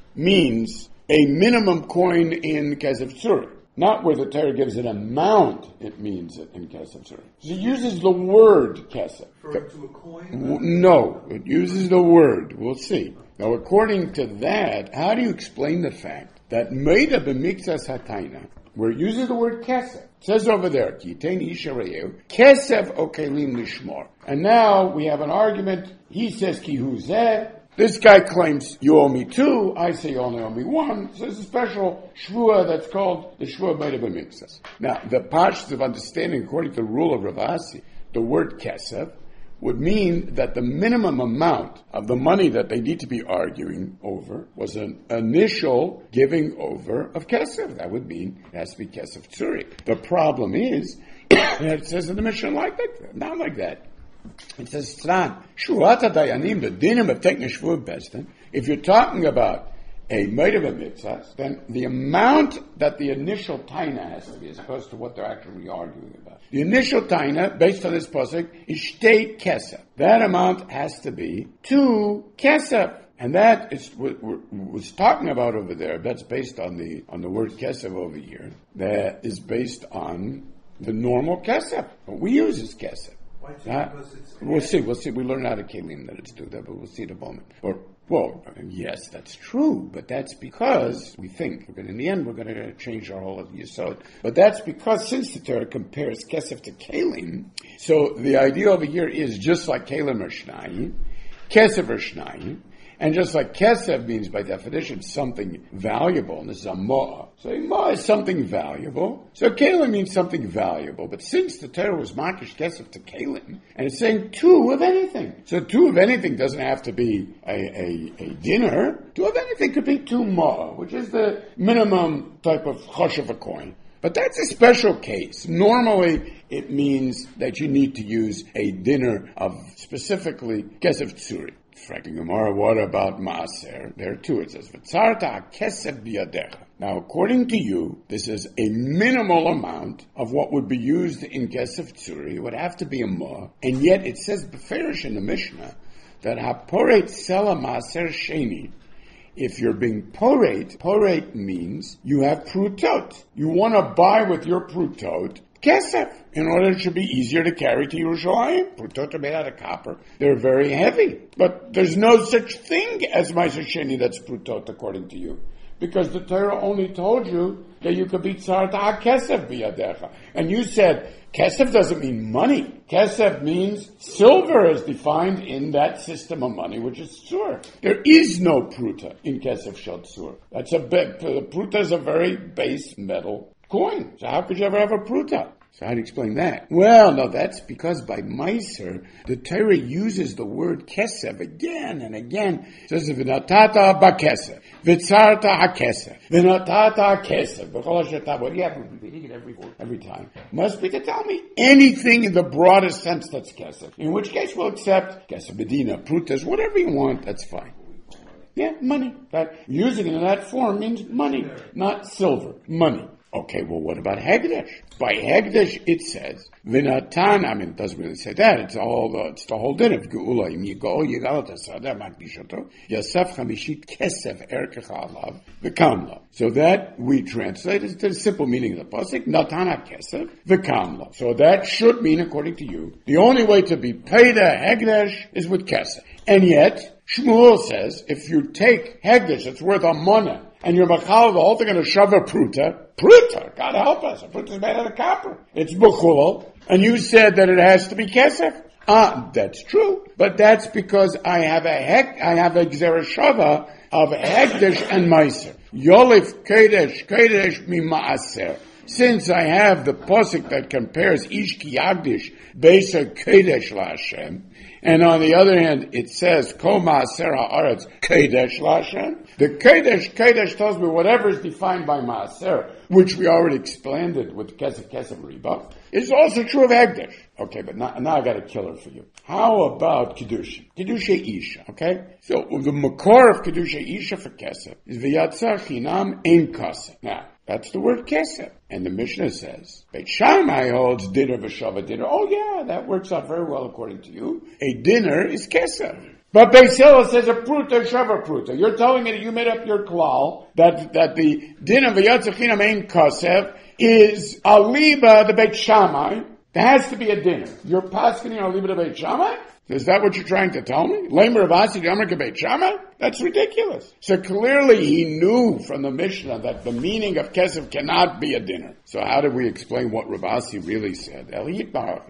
means a minimum coin in kesef tsuri. Not where the Torah gives an amount, it means it in kesef tsuri. So it uses the word kesef. Referring to a coin? No, it uses the word. We'll see. Now, according to that, how do you explain the fact that Meida b'mikzas hatayna, where it uses the word kesef, it says over there, Kiteni Yishareu, Kesef Okelim Lishmor. And now we have an argument. He says Kihuzeh. This guy claims you owe me two. I say you only owe me one. So there's a special shvua that's called the shvua Meida b'mikzas. Now, the pashas of understanding, according to the rule of Ravasi, the word Kesef would mean that the minimum amount of the money that they need to be arguing over was an initial giving over of kesef. That would mean it has to be kesef tzuri. The problem is, it says in the Mishnah like that, not like that. It says, Shuata dayanim, the dinim of taking a shvuah bestin. If you're talking about a moed mitzvah, then the amount that the initial taina has to be, as opposed to what they're actually arguing about. The initial taina, based on this pasuk, is shtei kesef. That amount has to be two kesef. And that is what was talking about over there. That's based on the on the word kesef over here. That is based on the normal kesef. What we use is kesef. Uh, we'll see. We'll see. We learn out of Kelim that it's do that, but we'll see in a moment. Or, well, I mean, yes, that's true, but that's because we think we're going. In the end, we're going to change our whole yesod. But that's because since the Torah compares kesef to Kelim, so the idea over here is just like Kelim or Shnai, kesef or Shnai. And just like kesef means by definition something valuable, and this is a ma'ah. So a ma'ah is something valuable. So kelim means something valuable. But since the Torah was makish kesef to kelim, and it's saying two of anything. So two of anything doesn't have to be a, a, a dinner. Two of anything could be two ma'ah, which is the minimum type of chosh of a coin. But that's a special case. Normally, it means that you need to use a dinner of specifically kesef tzuri. Frankly, Gemara, what about maaser? There too it says, "V'tzarta kesef biyadecha." Now, according to you, this is a minimal amount of what would be used in kesef tzuri. It would have to be a ma, and yet it says beferish in the Mishnah that haporet sela maaser sheni. If you're being porate, porate means you have prutot. You want to buy with your prutot kesef, in order it should be easier to carry to Yerushalayim. Prutot are made out of copper. They're very heavy. But there's no such thing as Meiser Sheni that's prutot, according to you. Because the Torah only told you that you could be tzar ta kesef biyadecha. And you said, kesef doesn't mean money. Kesef means silver as defined in that system of money, which is tzur. There is no pruta in kesef shel tzur. That's a bit, the pruta is a very base metal coin. So how could you ever have a pruta? So how do you explain that? Well, no, that's because by Meiser, the Torah uses the word kesef again and again. It says, v'natata ba'kesef, v'tzarta ha'kesef, v'natata ha'kesef. What do you have to be repeating it every, every time? Must be to tell me anything in the broadest sense that's kesef. In which case we'll accept kesef, medina, prutas, whatever you want, that's fine. Yeah, money. That, using it in that form means money, not silver. Money. Okay, well, what about Hegdesh? By Hegdesh, it says, V'natan, I mean, it doesn't really say that, it's all the, it's the whole din of Geula, Im Yigo, Yigal Tasada, Makdishoto, Yasef Chamishit Kesef, Erkecha Alav, V'kamla. So that we translate into the simple meaning of the pasuk, Natana Kesef, V'kamla. So that should mean, according to you, the only way to be paid a Hegdesh is with Kesef. And yet, Shmuel says, if you take Hegdesh, it's worth a money, and you're machal, the whole thing going to shove a pruta. Pruta, God help us. A pruta is made out of copper. It's bechul. And you said that it has to be kesef. Ah, that's true. But that's because I have a hek, I have a gzereshava of hekdesh and meiser. Yolif kodesh, kodesh mi maaser. Since I have the posuk that compares ish ki yagdish, besa kodesh la Hashem, and on the other hand, it says, Kol Ma'aser Ha'aretz Kodesh L'Hashem. The Kodesh, Kodesh tells me whatever is defined by Ma'aser, which we already expanded with Kesef Kesef Riba, is also true of Hegdesh. Okay, but now, now I got a killer for you. How about Kedusha? Kedusha Isha, okay? So the makor of Kedusha Isha for Kesef is V'yatzar Chinam Ein Kasef. Now, that's the word kesef. And the Mishnah says, Beit Shammai holds dinner v'shava dinner. Oh yeah, that works out very well according to you. A dinner is kesef. But Beit Hillel says a pruta, shava pruta. You're telling me that you made up your klal, that, that the dinner v'yatzachina ein kasef is a liba the Beit Shammai. There has to be a dinner. You're passing a liba the Beit Shammai? Is that what you're trying to tell me? Lamer of Asi Yamar Beit Shammai? That's ridiculous. So clearly he knew from the Mishnah that the meaning of kesef cannot be a dinner. So how did we explain what Rav Asi really said?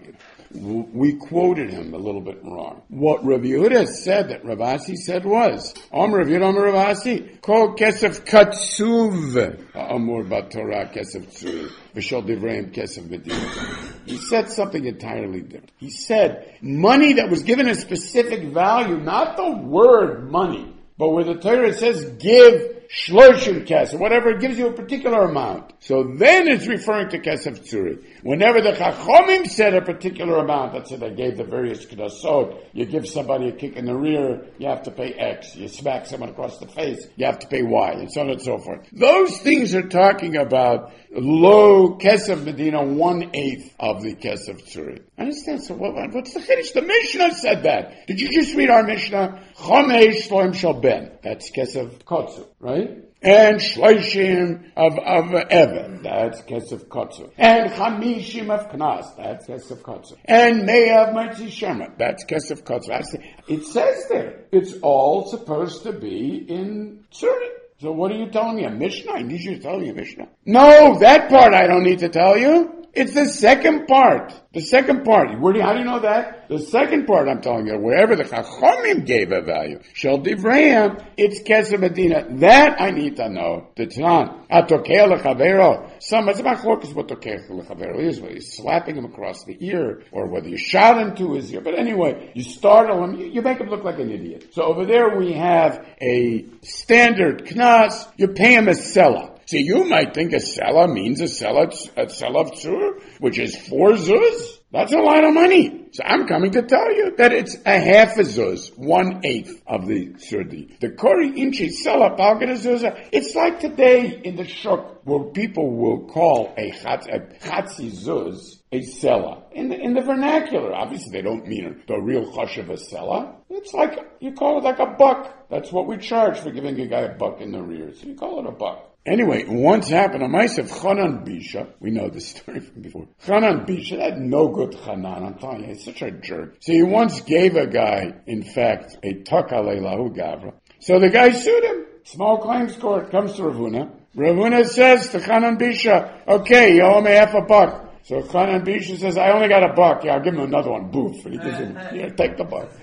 we quoted him a little bit wrong. What Rav Yehuda said that Rav Asi said was, Om Rav Yehuda, Om Rav Asi, Kol Kesef Katsuv, Amur Batorah Kesef Tzuv, V'shol Divreim Kesef Medina. He said something entirely different. He said, money that was given a specific value, not the word money, but where the Torah says give shloshim kesef, whatever, it gives you a particular amount. So then it's referring to kesef tzuri. Whenever the Chachomim said a particular amount, let's say they gave the various kedasot, you give somebody a kick in the rear, you have to pay X. You smack someone across the face, you have to pay Y, and so on and so forth. Those things are talking about low kesef medina, one-eighth of the kesef tzuri. Understand? So what, what's the chiddush? The Mishnah said that. Did you just read our Mishnah? Chomesh shloim shel ben. That's kesef kotzu, right? And shloishim of, of Evan, that's kesef kotzu. And chamishim of knas, that's kesef kotzu. And mei of Mertzi Shema, that's kesef kotzu. It says there, it's all supposed to be in tzuri. So what are you telling me? A Mishnah? I need you to tell me a Mishnah. No, that part I don't need to tell you. It's the second part. The second part. Where do you, how do you know that? The second part I'm telling you, wherever the Chachomim gave a value, Shel Divrayim, it's Kesef Medina. That I need to know. The Tanan. Atokeh lechavero. Some, it's about chorkus what tokeh lechavero is, whether you're slapping him across the ear, or whether you shout into his ear. But anyway, you startle him, you, you make him look like an idiot. So over there we have a standard knas, you pay him a selah. See, you might think a selah means a selah, a selah of tzur, which is four zuz. That's a lot of money. So I'm coming to tell you that it's a half a zuz, one-eighth of the tzurdi. The kori inchi selah palgana zuzah, it's like today in the shuk, where people will call a, chatz, a chatzi zuz a selah. In the, in the vernacular, obviously they don't mean the real chosh of a selah. It's like, you call it like a buck. That's what we charge for giving a guy a buck in the rear. So you call it a buck. Anyway, once happened, a mice of Chanan Bisha, we know this story from before. Chanan Bisha, that no good Chanan, I'm telling you, he's such a jerk. So he once gave a guy, in fact, a takale lahu gavra. So the guy sued him. Small claims court comes to Rav Huna. Rav Huna says to Chanan Bisha, okay, you owe me half a buck. So Chanan Bisha says, I only got a buck. Yeah, I'll give him another one. Boof. And he gives him, yeah, take the buck.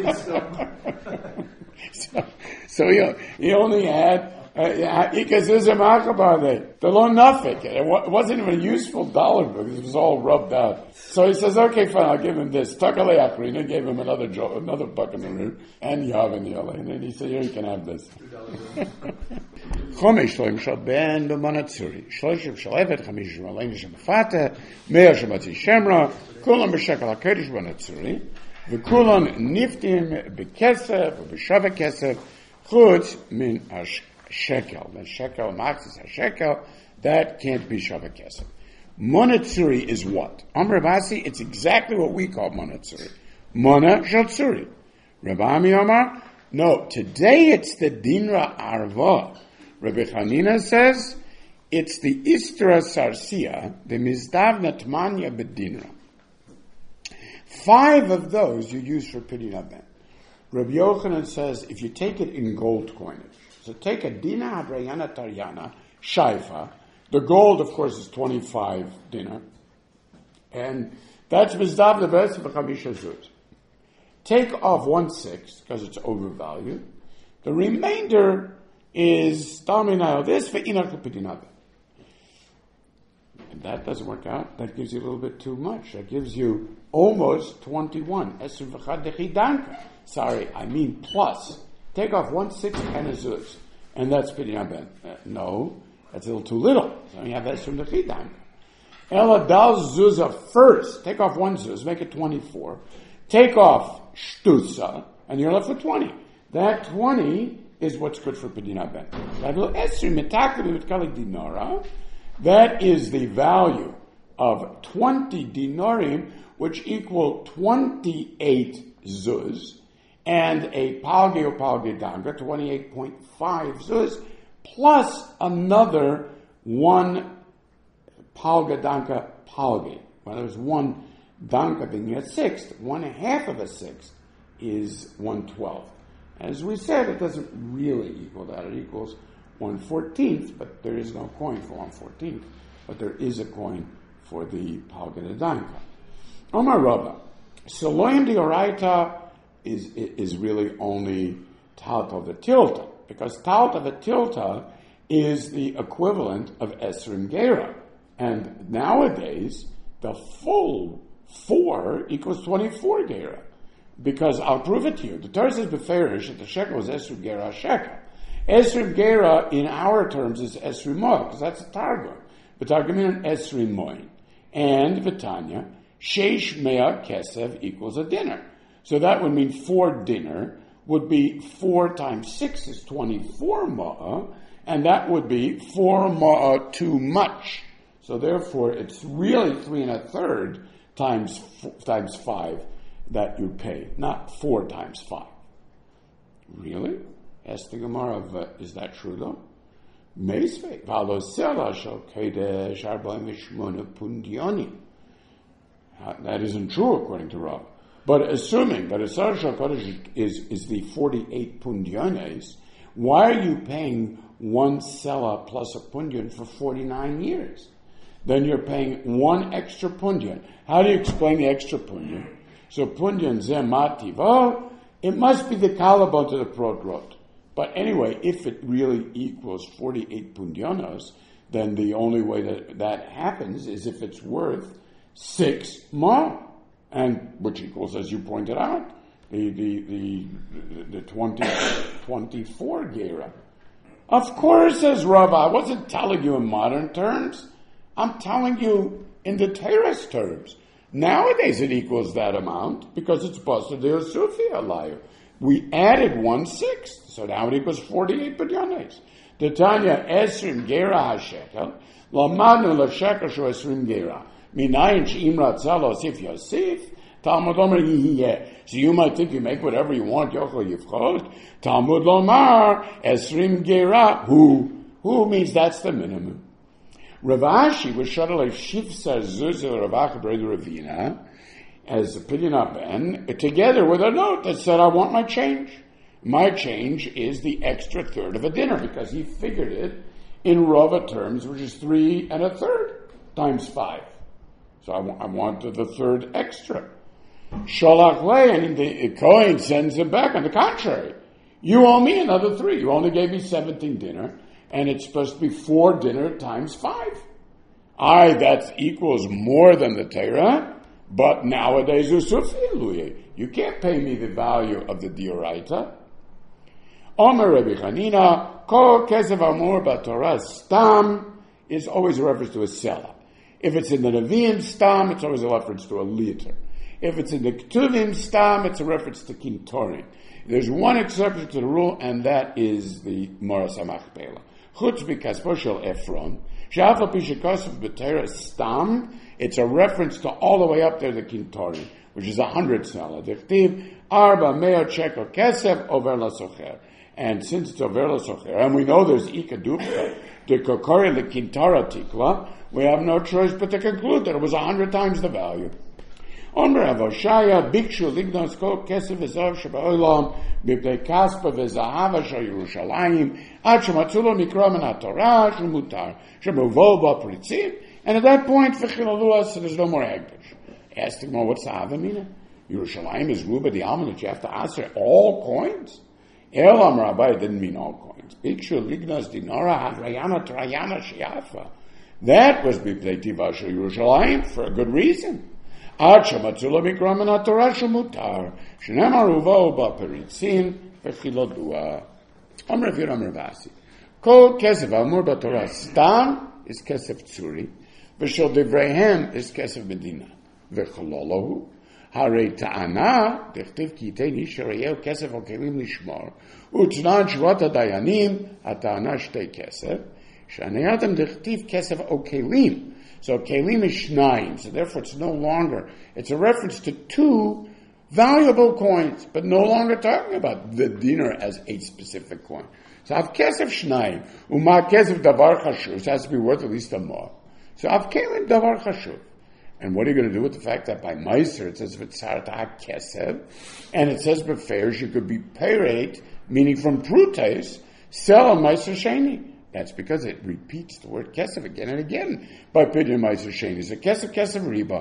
so, so he, he only had the loan nothing. It wasn't even a useful dollar book. It was all rubbed out. So he says, okay, fine, I'll give him this. Takale Akrina gave him another jo- another buck in the root, and Yav in the Yale. And then he said, here, you can have this. Chomesh shloim shal ben b'manatzuri. Shloishim shal evet, chamishim alein shem b'fata, mea shem atzi shemra, kulam b'shekel ha-kodesh b'manatzuri, v'kulam niftim b'kesef, v'b'shava kesef, chutz min ash shekel. The shekel, maxis a shekel, that can't be shava kesef. Monatzuri is what? Am Rav Asi, it's exactly what we call monatzuri. Mona shel tzuri. Rav Ami Omar, no, today it's the dinra arva. Rabbi Chanina says, it's the istra sarsia, the mizdavna tmanya bedinra. Five of those you use for pidyon haben. Rabbi Yochanan says, if you take it in gold coinage, so take a dina hadrayana taryana, shaifa. The gold, of course, is twenty-five dinar. And that's mizdav the best of a chamisha zuz. Take off one-sixth, because it's overvalued. The remainder is talminayo this for inak lepidinabe. And that doesn't work out. That gives you a little bit too much. That gives you almost twenty-one. Sorry, I mean plus. Take off one-sixth and a zuz. And that's pidyon ben. Uh, no, that's a little too little. So you have esrim dechidanka. Ela dal zuzah first. Take off one zuz, make it twenty-four. Take off shtusa, and you're left with twenty. That twenty is what's good for pidyon ben. That is the value of twenty dinarim, which equal twenty-eight zuz, and a palge or palge danga, twenty-eight point five zuz, plus another one palge danka palge. Well, there's one danka being a sixth, one half of a sixth is one twelfth. As we said, it doesn't really equal that. It equals one fourteenth, but there is no coin for one fourteenth. But there is a coin for the palge danka. Omar Rabba. Saloim Dioraita is is really only Taut of the Tilta, because Taut of the Tilta is the equivalent of Esrim Gera. And nowadays, the full four equals twenty-four Gera. Because I'll prove it to you. The Torah says Beferish that the shekel is Esrim Gera shekel. Esrim Gera in our terms is Esrim Moed, because that's a Targum. B'Targumin Esrim Moed. And Vitanya, Sheish Mea Kesev equals a dinner. So that would mean four dinner would be four times six is twenty-four Ma'ah, and that would be four Ma'ah too much. So therefore, it's really three and a third times times five that you pay, not four times five. Really? Ask the Gemara, of, uh, is that true though? Meisvei, v'alo sela shel kodesh arbaim v'shmona pundioni. That isn't true according to Rav. But assuming that a Sar Shal Kodesh is, is the forty-eight pundiones, why are you paying one sela plus a pundion for forty-nine years? Then you're paying one extra pundion. How do you explain the extra pundion? So pundion zemati, well, it must be the kalabot to the prodrot. But anyway, if it really equals forty-eight pundionos, then the only way that that happens is if it's worth six ma. And which equals, as you pointed out, the the the the twenty, twenty-four gera. Of course, says Rav, I wasn't telling you in modern terms. I'm telling you in the Teres terms. Nowadays it equals that amount because it's busted the Osufia alayu. We added one sixth, so now it equals forty-eight b'dyanes. The Tanya esrim gera hashekel lamadnu l'shekel shu esrim gera. Minayin she'imrat zalos if yosif, Talmud Lomar yiyeh. So you might think you make whatever you want, yochel yivchot. Talmud Lomar, esrim gera, who? Who means that's the minimum. Rav Ashi was shadal shivsa zuzil Rav Acha Ravina, as a Pidyon Ben, together with a note that said, I want my change. My change is the extra third of a dinner, because he figured it in Rava terms, which is three and a third times five. So I, w- I wanted the third extra. Sholach lei, and the Kohen sends him back. On the contrary, you owe me another three. You only gave me seventeen dinner, and it's supposed to be four dinner times five. Aye, that equals more than the Torah, but nowadays you can't pay me the value of the Dioraita. Omer Rabbi Chanina, Kol Kesev Amor B'Torah Stam is always a reference to a selah. If it's in the Nevi'im Stam, it's always a reference to a liter. If it's in the Ketuvim Stam, it's a reference to Kintorim. There's one exception to the rule, and that is the Moras HaMachpelah. Chutz B'Kaspo Shel Ephron, She'afal Pi Shekosef B'Torah Stam, it's a reference to all the way up there, the Kintorim, which is a hundred selah. Dechtiv, Arba Meo Shekel Kesef Over LaSocher. And since it's Over LaSocher, and we know there's Ika Dupka, the Kokori, the Kintara Tikla, we have no choice but to conclude that it was a hundred times the value. Omer Avoshaya, Bikshu Lignos Ko Kesef Ezav Sheba'olam, B'Pei Kaspa V'Zahava Shal Yerushalayim, Ad Shematzulo Mikra Min HaTorah, Shemutar, Shemuvo Ba'Pritzim, and at that point, V'Chilalua, so there's no more Hagdash. Ask the Gemara, what's the Havamina? Yerushalayim is Ruba the Alman that you have to answer all coins? Elam Rabbi didn't mean all coins. Bikshu Lignos Dinara Hadrayana Trayana Shiafa. That was B'Pei Tiva Shal Yerushalayim for a good reason. Ad Shematzula Mikra Min HaTorah Shemutar, Shenemar Uvo Ba'Pritzim, V'Chilalua. Amr Avir Amr Vasi. Kol Kesef Amor B'Torah Stam is Kesef Tzuri. V'shel Devreihem is Kesef Medina. V'chololohu. Harei Ta'ana, Dechtiv Ki Yitei Ish Reyel Kesef Al Kelim Lishmor. U'tznan Shuvat HaDayanim, HaTa'ana Shtei Kesef. Shanei Adam Dechtiv Kesef Al Kelim. So Kelim is Shnayim. So therefore it's no longer, it's a reference to two valuable coins, but no longer talking about the dinar as a specific coin. So Av Kesef Shnayim. Uma Kesef Davar Chashuv. So it has to be worth at least a more. So Av Kelim Davar Chashuv. And what are you going to do with the fact that by Meiser it says V'tzarta Kesef, and it says B'feirs you could be payrate, meaning from Prutes, sell a Meiser Sheni. That's because it repeats the word Kesef again and again by Pidyon Meiser Sheni. So Kesef Kesef Riba.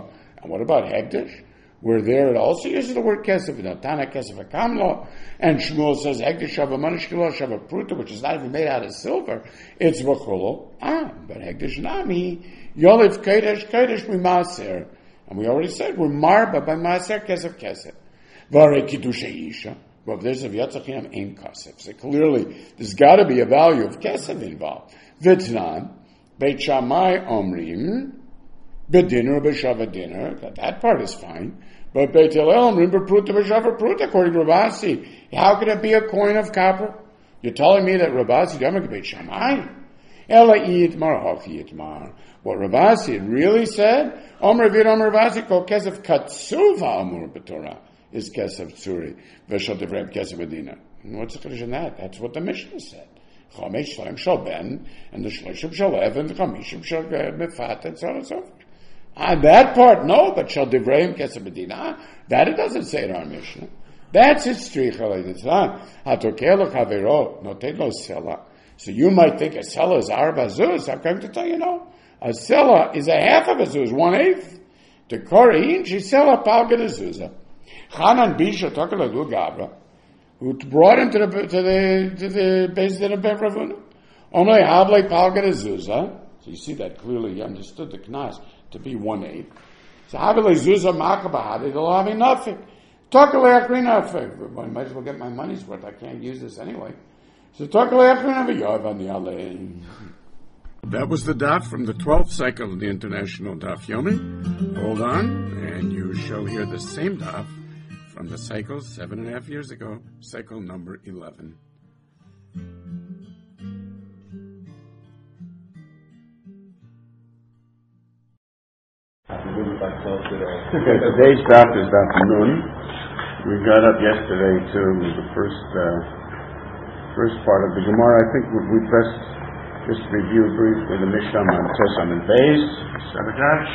And what about Hegdish? Where there it also uses the word kesef, Natana kesef akamlo, and Shmuel says Hegdish shava manishkilo shava pruta, which is not even made out of silver. It's v'chulo. Ah, but Hegdish nami yoliv kodesh kodesh mimaser, and we already said we're marba by maser kesef kesef. V'arei kiddushay isha. Well, if there's a v'yatzachinam ain kesef, so clearly there's got to be a value of kesef involved. V'tnan Beit Shammai omrim. Bedinner, b'shava dinner, that, that part is fine. But Beit Hillel, remember pruta b'shava pruta, according to Rabasi. How could it be a coin of copper? You're telling me that Rabasi don't Beit Shammai? Ela yitmar hochi yitmar. What Rabasi had really said, Omer vid Omer Rabasi, kol kesef katsuva amur b'torah, is kesef tzuri, v'shal devrei kesef bedinner. What's the chiddush in that? That's what the Mishnah said. Chomesh shleim shal ben, and the shloshim shal ev, and the chamishim shal mefat, and so on and so forth. On that part, no, but shall Devreim Kesef Medina, that it doesn't say in our Mishnah. That's its stricha like this. Hatokelo Chavero, Notelo Sela. So you might think a Sela is Arba Zuz. I'm going to tell you no. A Sela is a half of a Zuz, one eighth. To Korein, she Sela Palga de Zuzah. Hanan Bisha Tokela Lu Gabra, who brought him to the, to the, to the base of the Bevravuna. Only Havle Palga de Zuzah. So you see that clearly, he understood the Knas to be one eighth. So Havile Zuzah Makabahadi, they'll have nothing. Tokale Akrina, I might as well get my money's worth. I can't use this anyway. So Tokale Akrina V'Yov on the Alei. That was the daf from the twelfth cycle of the International Daf Yomi. Hold on, and you shall hear the same daf from the cycle seven and a half years ago, cycle number eleven. Okay, today's daf is daf Nun. We got up yesterday to the first uh, first part of the Gemara. I think we, we best just review briefly the Mishnah on Tesam and Beis. Sabagash.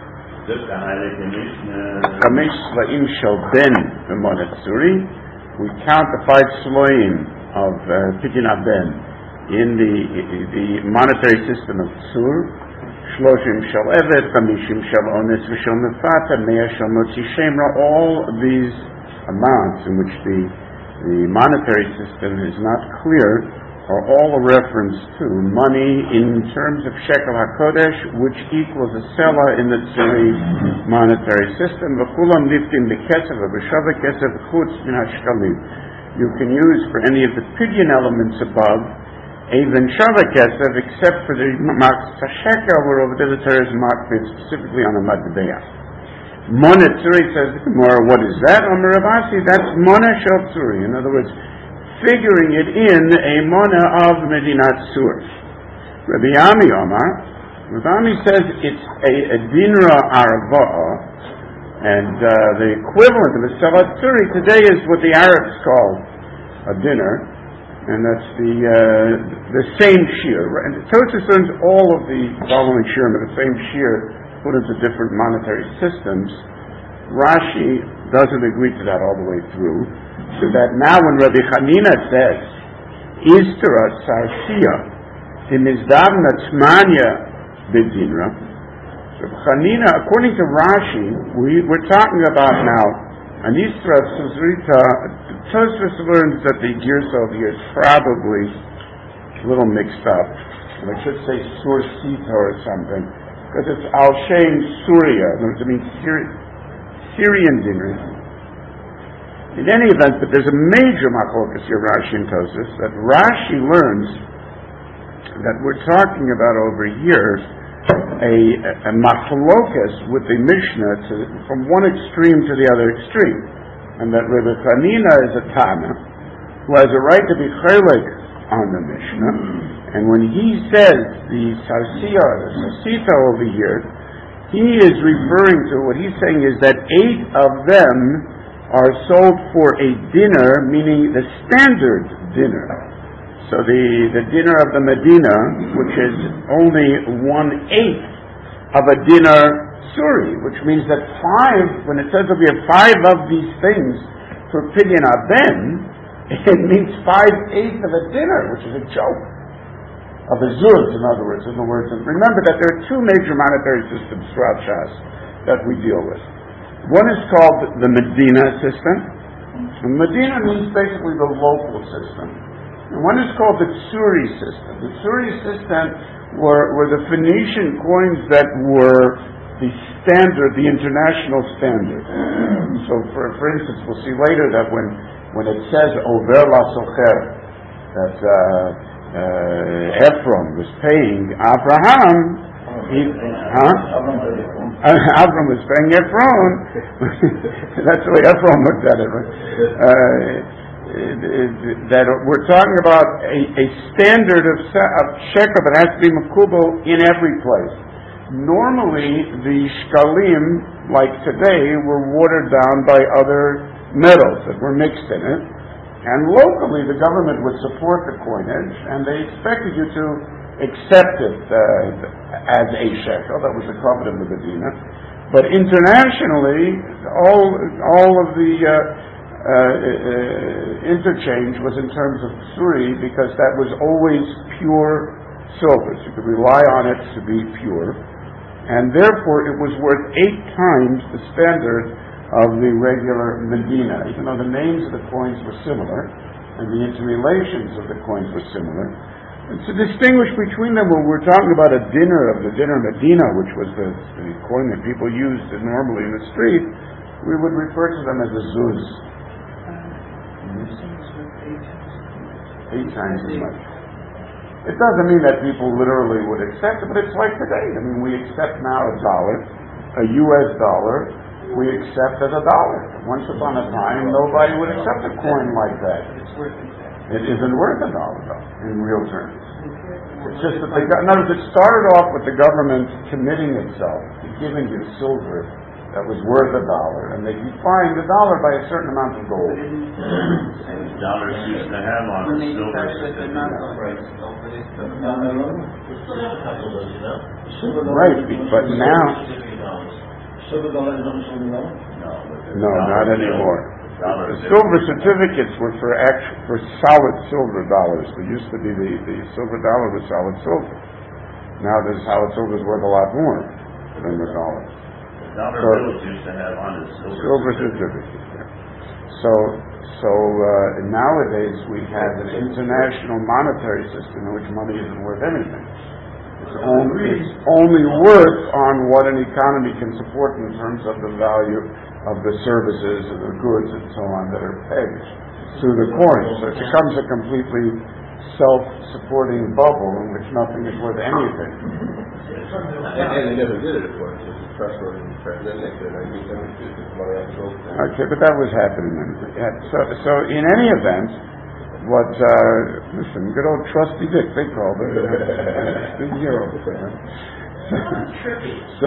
Kamish Slaim Shel Ben B'Monatzuri. We count the five Sloim of Pidyon Ben in the the monetary system of Tzur. Shloshim Shel Evet, Chamishim Shel Ones, V'Shel Mefata, Mea Shel Motzi Shemra. All of these amounts in which the the monetary system is not clear are all a reference to money in terms of shekel hakodesh, which equals a sela in the Tzuri monetary system. V'chulam niftim b'kesef v'shava kesef chutz min hashkalim. You can use for any of the pidyon elements above even shava kesef, except for the marks shekel, where over there the Torah is marked specifically on a matbeah. Mona Tzuri, says the Gemara. What is that? Amar Rabasi, that's Mona Shel Tzuri. In other words, figuring it in a Mona of Medinat Tzur. Rabbi Ami Omar, Rabbi Ami says it's a, a Dinra Arava, and uh, the equivalent of a Salat Tzuri today is what the Arabs call a dinner, and that's the uh, the same shear. And Tosfos learns all of the following shear, but the same shear put into different monetary systems. Rashi doesn't agree to that all the way through. So that now when Rabbi Chanina says, Istara Sarsiya, Timizdav Natzmanya Bidinra, Rabbi Chanina, according to Rashi, we, we're talking about now, an Isra Suzrita. Tosfos learns that the Girsa over here is probably a little mixed up. And I should say Sur Sita or something, because it's Al Shem Surya. In other words, it means Syri- Syrian dinner. In any event, but there's a major machlokas here, Rashi and Tosfos, that Rashi learns that we're talking about over here a, a machlokas with the Mishnah to, from one extreme to the other extreme, and that Rabbi Chanina is a Tana who has a right to be chaylik on the Mishnah, and when he says the Sarsiya, the Sarsita over here, he is referring to, what he's saying is that eight of them are sold for a dinner, meaning the standard dinner. So the, the dinner of the Medina, which is only one-eighth of a dinner suri, which means that five, when it says that we have five of these things for Pidyon Ben, it means five-eighths of a dinner, which is a joke. Of a zuz, in other words, in the words. And remember that there are two major monetary systems throughout Shas. that we deal with. One is called the Medina system. And Medina means basically the local system. And one is called the Tsuri system. The Tsuri system were, were the Phoenician coins that were the standard, the international standard. So, for, for instance, we'll see later that when, when it says Over la Socher, that uh, uh, Ephron was paying Abraham, he, huh? Avram was paying Ephron. That's the way Ephron looked at it. Right? Uh, that we're talking about a, a standard of, of shekel that has to be makubal in every place. Normally, the shkalim, like today, were watered down by other metals that were mixed in it. And locally, the government would support the coinage, and they expected you to accept it uh, as a shekel. That was the covenant of the Medina. But internationally, all all of the uh, uh, uh, interchange was in terms of tsuri, because that was always pure silver. So you could rely on it to be pure. And therefore, it was worth eight times the standard of the regular Medina, even though the names of the coins were similar and the interrelations of the coins were similar. And to distinguish between them, when we're talking about a dinner of the dinner Medina, which was the, the coin that people used normally in the street, we would refer to them as a zuz. Eight times as much. It doesn't mean that people literally would accept it, but it's like today. I mean, we accept now a dollar, a U S dollar, we accept as a dollar. Once upon a time, nobody would accept a coin like that. It isn't worth a dollar, though, in real terms. It's just that they got, in other words, it started off with the government committing itself to giving you silver that was worth a dollar, and they defined the dollar by a certain amount of gold. Dollars used to have on it silver certificate. Right, but now, Silver dollar is not silver dollar? no, not anymore. The silver certificates were for actual, for solid silver dollars. There used to be the, the silver dollar was solid silver. Now the solid silver is worth a lot more than the dollar. Dollar So- bills used to have on it silver. Silver certificates. Yeah. So, so uh, nowadays we have an international monetary system in which money isn't worth anything. It's only, it's only worth on what an economy can support in terms of the value of the services and the goods and so on that are pegged through the coin. So it becomes a completely self-supporting bubble in which nothing is worth anything. And, and they never did it, of course. It was trustworthy president in nineteen seventy-two. Somebody else wrote that. Okay, but that was happening then. Yeah, so, so in any event, what, uh, listen, good old Trusty Dick, they called it. The hero. So,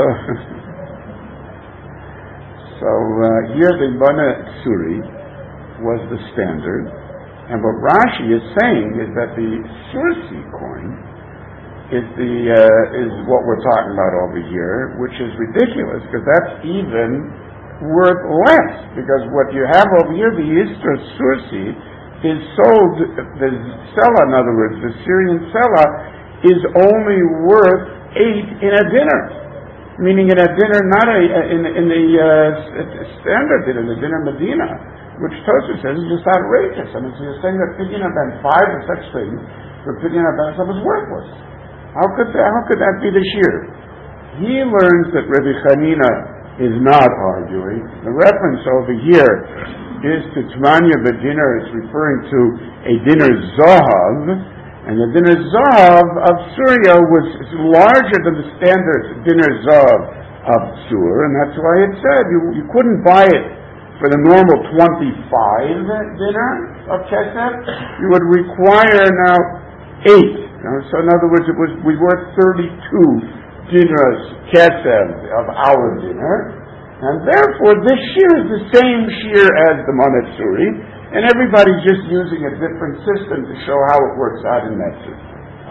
so uh, here the Bana Tsuri was the standard, and what Rashi is saying is that the Sursi coin is the uh, is what we're talking about over here, which is ridiculous, because that's even worth less, because what you have over here, the Istra Sursi, is sold, the Sela, in other words, the Syrian Sela, is only worth eight in a dinner. Meaning in a dinner, not a, in, in the uh, standard dinner, the dinner Medina, which Tosfos says is just outrageous. I mean, so you're saying that Pidyon Ben five or such things, for Pidyon Ben was worthless. How could that, how could that be this year? He learns that Rabbi Chanina is not arguing. The reference over here is to Tmanya B'dinner. It's referring to a dinner Zahav, and the dinner Zahav of Syria was larger than the standard dinner Zahav of Sur, and that's why it said you, you couldn't buy it for the normal twenty-five dinner of Kesef. You would require now eight. So in other words, it was we worth thirty-two dinners Kesef of our dinner. And therefore, this shear is the same shear as the Monatsuri, and everybody's just using a different system to show how it works out in that system.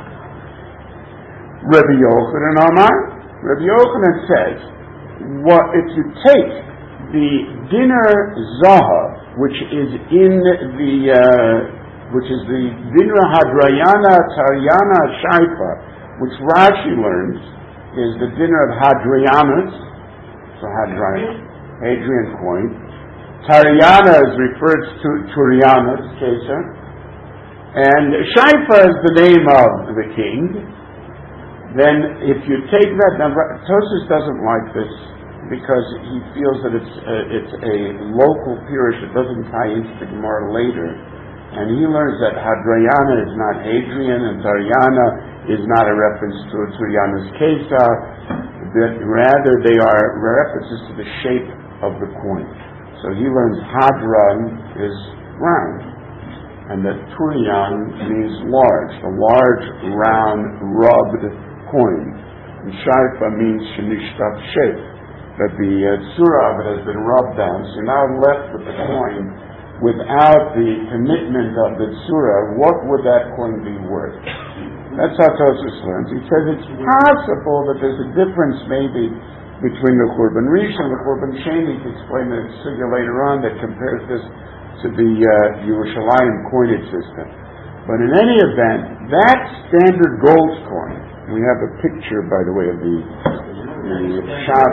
Rabbi Yochanan Amar, Rabbi Yochanan says, what if you take the dinner Zahav, which is in the, uh, which is the dinner Hadrayana Taryana Shaifa, which Rashi learns is the dinner of Hadrianus. so Hadrian, Hadrian coin. Tariana is referred to Turianus, Caesar. And Shaifa is the name of the king. Then if you take that number, Tosfos doesn't like this because he feels that it's a, it's a local pirush that doesn't tie into the Gemara later. And he learns that Hadriana is not Hadrian and Tariana is not a reference to Turianus Caesar, but rather they are references to the shape of the coin. So he learns Hadran is round, and that Turian means large, the large, round, rubbed coin. And Shaifa means Shenishtat shape, that the uh, tzura of it has been rubbed down. So you're now left with the coin without the commitment of the tzura. What would that coin be worth? That's how Tosfos learns. He says it's possible that there's a difference maybe between the Churban Rishon and the Churban Sheni. To explain the sugya later on that compares this to the uh, Yerushalayim coinage system. But in any event, that standard gold coin, we have a picture, by the way, of the, the shop.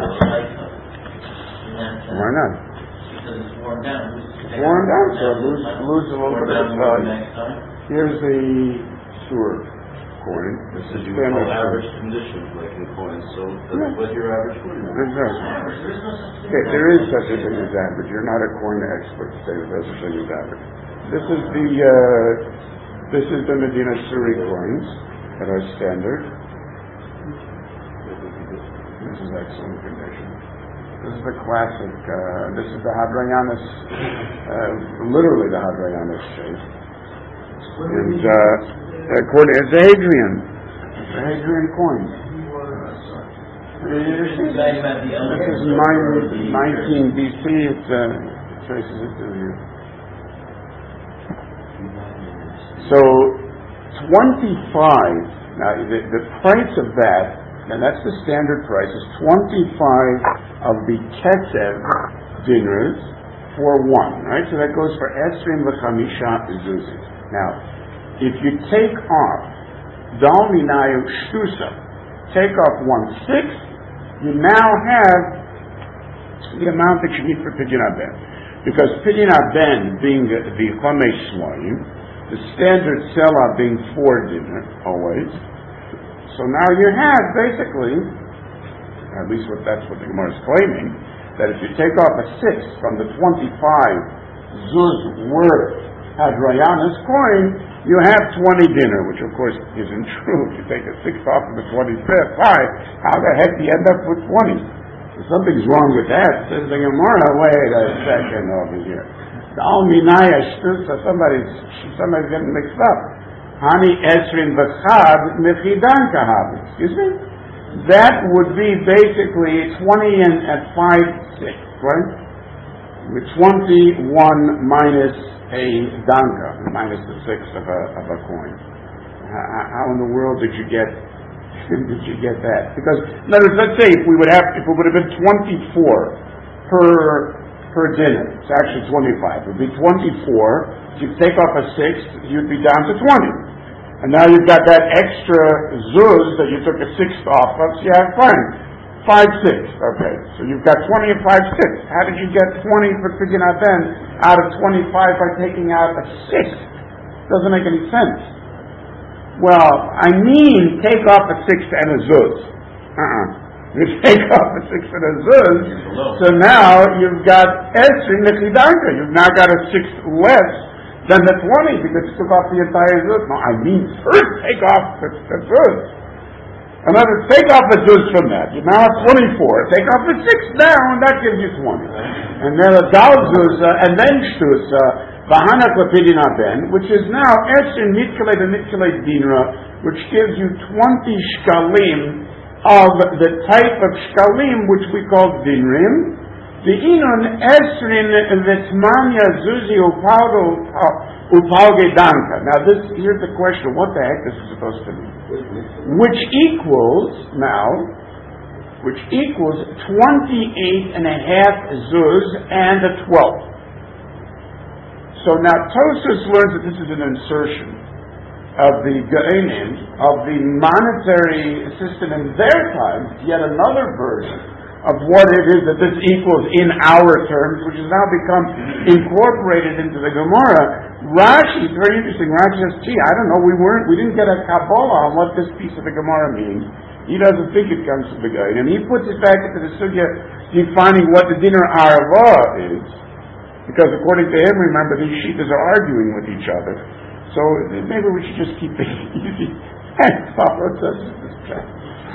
Why not? Because it's worn down. It's worn down, so it loses, loses a little bit of its value. Here's the sewer coin. This is you call average conditions, like in coins. So that's Yeah. what your average coin is. Exactly. Okay, there is such a thing as average. You're not a coin expert to say that there's such a thing as average. This is the uh, this is the Medina Suri coins that are standard. This is excellent condition. This is the classic. Uh, this is the Hadrianus, uh, literally the Hadrianus shape. And uh, according, it's Hadrian. It's the Hadrian coin. This is nineteen B C. It uh, traces it to here. So twenty-five. Now the, the price of that, and that's the standard price, is twenty-five of the Ketzev dinars for one. Right. So that goes for Esrim v'chamisha zuzis. Now, if you take off Dal Minayu Shtusa, take off one sixth, you now have the amount that you need for Pidyon Ben. Because Pidyon Ben being the, the Chomesh Shloim, the standard Selah being four dinner, always. So now you have basically, at least what, that's what the Gemara is claiming, that if you take off a sixth from the twenty-five zuz worth Hadrianus coin, you have twenty dinner, which of course isn't true. If you take a sixth off of the twenty-fifth, why? How the heck do you end up with twenty? If something's wrong with that, says the Gemara, wait a second over here. The Alminaya Shtusa, somebody's, somebody's getting mixed up. Hani Esrin V'chad Mechidan Kahab. Excuse me? That would be basically twenty and at five six, right? With twenty-one minus a danka, minus the sixth of a of a coin. How, how in the world did you get did you get that? Because in other words, let's say if we would have if it would have been twenty-four per per dinner, it's actually twenty-five. It would be twenty-four. If you take off a sixth, you'd be down to twenty. And now you've got that extra zuz that you took a sixth off of, so you have fine. Five six, okay. So you've got twenty and five six. How did you get twenty for Pidyon Ben out of twenty-five by taking out a six? Doesn't make any sense. Well, I mean, take off a sixth and a zuz. Uh-uh. You take off a sixth and a zuz, so now you've got Esrin Nechidanka. You've now got a sixth less than the twenty because you took off the entire zuz. No, I mean, first take off the, the zuz. Another, take off the zuz from that. You now have twenty-four. Take off the six down, that gives you twenty. And then a dal zuz, uh, and then shtus, v'hana klapidin ben, which is now esrin mitkale v'mitkale dinra, which gives you twenty shkalim of the type of shkalim which we call dinrim. The inun esrin v'tzmanya zuzi upalgo upalge danka. Now this, here's the question, what the heck this is supposed to be? Which equals, now, which equals twenty-eight and a half zuz and a twelfth. So now Tosfos learns that this is an insertion of the Ge'enim, of the monetary system in their time, yet another version of what it is that this equals in our terms, which has now become incorporated into the Gemara. Rashi, it's very interesting. Rashi says, gee, I don't know, we weren't, we didn't get a Kabbalah on what this piece of the Gemara means. He doesn't think it comes from the guy. And he puts it back into the sugya defining what the dinner arava is. Because according to him, remember, these shittas are arguing with each other. So maybe we should just keep it easy and follow this track.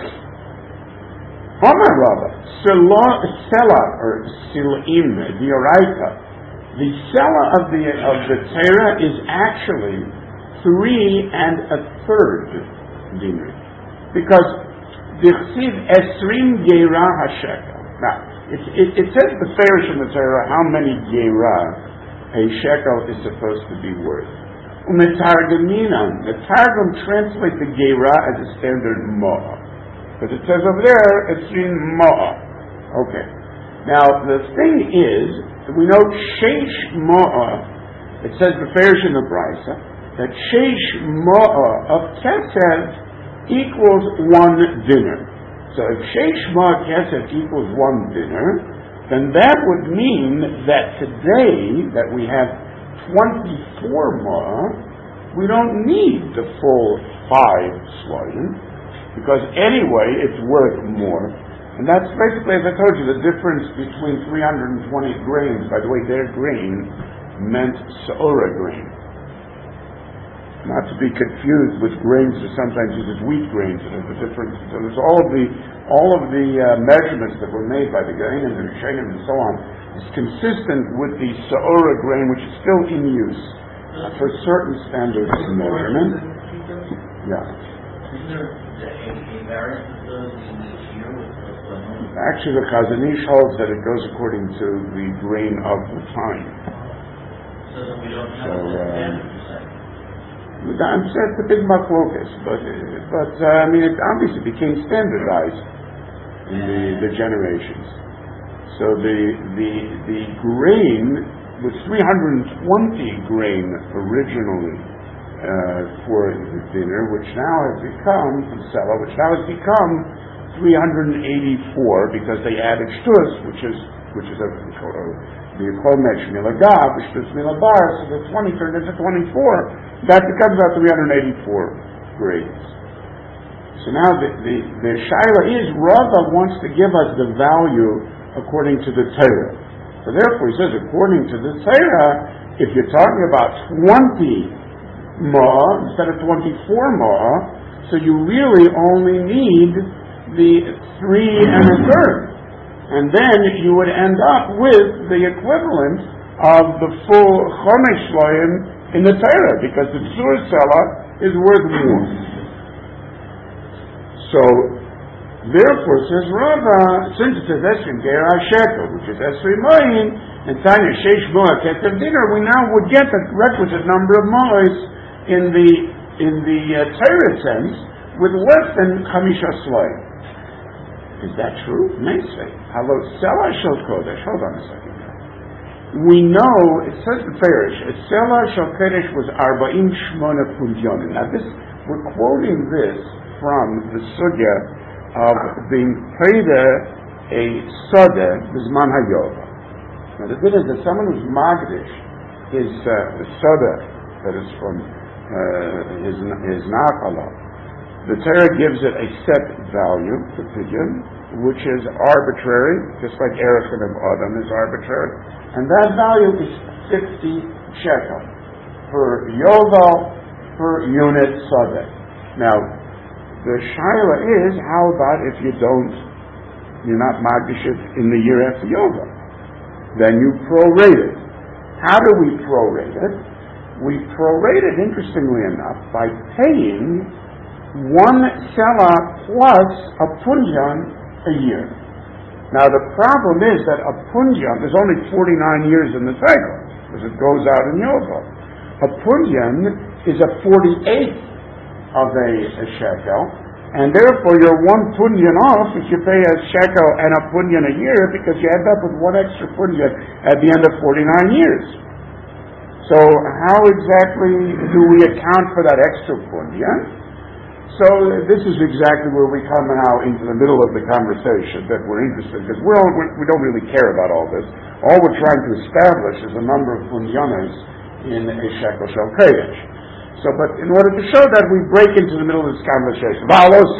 Amar Rava, Sela or Silim, the Oraita, the Sela of the of the Torah is actually three and a third dinner, because the Chsiv Esrim Geira Hashekel. Now it, it, it says the Farish in the Torah how many Geira a shekel is supposed to be worth. Umetargaminan, the Targum translates the Geira as a standard Mo'ah. But it says over there, it's in Mo'ah. Okay. Now, the thing is, we know Sheish Mo'ah, it says the Farish in the Brisa, that Sheish Mo'ah of Kesef equals one dinner. So if Sheish Mo'ah Kesef equals one dinner, then that would mean that today, that we have twenty-four Mo'ah, we don't need the full five Sloim, because anyway, it's worth more. And that's basically, as I told you, the difference between three hundred twenty grains. By the way, their grain meant Se'ora grain. Not to be confused with grains that sometimes used as wheat grains. There's a difference. So there's all of the all of the uh, measurements that were made by the grain and the Rishonim and so on is consistent with the Se'ora grain, which is still in use uh, for certain standards of measurement. Yeah. Actually, the Chazanish holds that it goes according to the grain of the time. So that we don't have So, a uh, ten percent. I'm saying it's a big machlokas, but but uh, I mean it obviously became standardized in the, the generations. So the the the grain was three hundred twenty grain originally. Uh, for the dinner, which now has become from Sela, which now has become three hundred eighty-four because they added shtus, which is which is a the chomesh milagav, shtus milabar, so the twenty turned into twenty-four. That becomes about three hundred eighty-four grades. So now the the, the shaila is Rava wants to give us the value according to the Torah. So therefore he says according to the Torah, if you're talking about twenty Mo'ah instead of twenty-four Mo'ah, so you really only need the three and a third. And then you would end up with the equivalent of the full Chomesh Shloim in the Torah, because the Tzur Sela is worth more. So, therefore, says Rava, since it says Esrim Geira Shekel, which is Esrim Mo'in, and Tanya Sheish Mo'ah Ketev Dinner, we now would get the requisite number of Mo'ahs in the in the uh, Torah sense, with less than Chamisha Sloim. Is that true? May say. Hello, Sela Shel Kodesh. Hold on a second. We know, it says the Farish, Sela Shel Kodesh was Arba'im Shmona Pundyonim. Now this, we're quoting this from the sugya of being Peda a Sada, Bizman Hayova. Now the thing is that someone who's Magdish, his uh, Sada, that is from Uh, his his nafala. The Torah gives it a set value, the pidyon, which is arbitrary, just like Erechin of Adam is arbitrary, and that value is fifty shekel per yovel per unit sadeh. Now, the shaila is, how about if you don't, you're not magdish in the year after yovel? Then you prorate it. How do we prorate it? We prorate it, interestingly enough, by paying one sela plus a punjan a year. Now the problem is that a punjan, there's only forty-nine years in the cycle, because it goes out in yovel. A punjan is a forty-eighth of a, a shekel, and therefore you're one punjan off if you pay a shekel and a punjan a year, because you end up with one extra punjan at the end of forty-nine years. So how exactly do we account for that extra punyan? So this is exactly where we come now into the middle of the conversation that we're interested in, because we don't, we don't really care about all this. All we're trying to establish is a number of punyanas in a shekel shel kodesh. So, but in order to show that, we break into the middle of this conversation.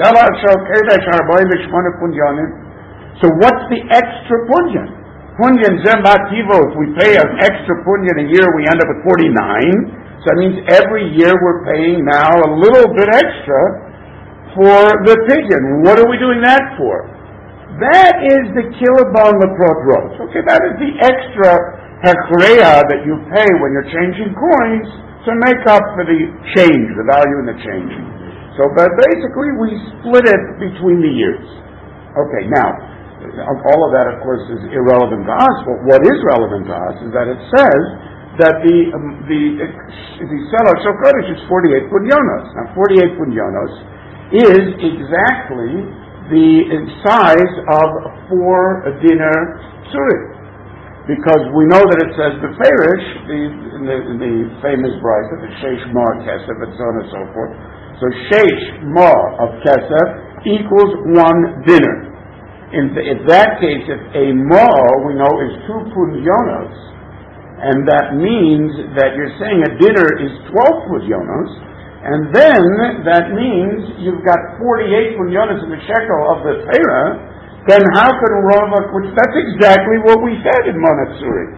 So what's the extra punyan? Punyan zembativo, if we pay an extra punyan a year, we end up with forty-nine. So that means every year we're paying now a little bit extra for the pidyon. What are we doing that for? That is the kilabon leprot rosh. Okay, that is the extra hechreya that you pay when you're changing coins to make up for the change, the value in the change. So, but basically we split it between the years. Okay, now, all of that, of course, is irrelevant to us. But what is relevant to us is that it says that the um, the the selah shel kodesh is forty-eight punyonos. Now, forty-eight punyonos is exactly the size of four dinner tzuri, because we know that it says the ferish, the in the, in the famous brayta, the sheish mar kesef, and so on and so forth. So sheish mar of kesef equals one dinner. In, the, in that case, if a mar we know is two punyonos, and that means that you're saying a dinner is twelve punyonos, and then that means you've got forty-eight punyonos in the shekel of the Torah, then how can Rava, which that's exactly what we said in Monatsuri.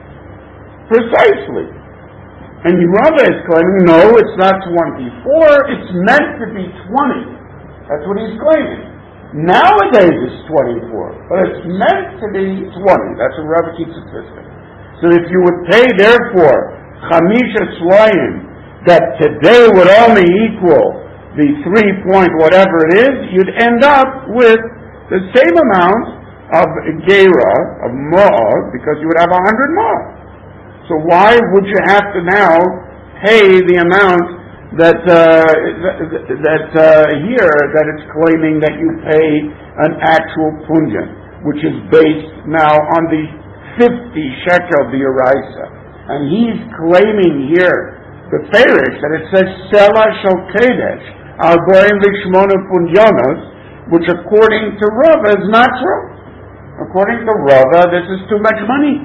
Precisely. And Rava is claiming, no, it's not twenty-four, it's meant to be twenty. That's what he's claiming. Nowadays it's twenty-four, but it's meant to be twenty. That's what Rava keeps insisting. So if you would pay, therefore, Chamisha Slayim, that today would only equal the three point whatever it is, you'd end up with the same amount of Gera, of Ma'ah, because you would have a hundred Ma'ah. So why would you have to now pay the amount that uh, that, that uh, here that it's claiming that you pay an actual punyan, which is based now on the fifty shekel of the Eraisa. And he's claiming here the Ferish, that it says Selah Shel Kodesh Arboim V'Shmona Punyonos, which according to Rava is not true. According to Rava, this is too much money.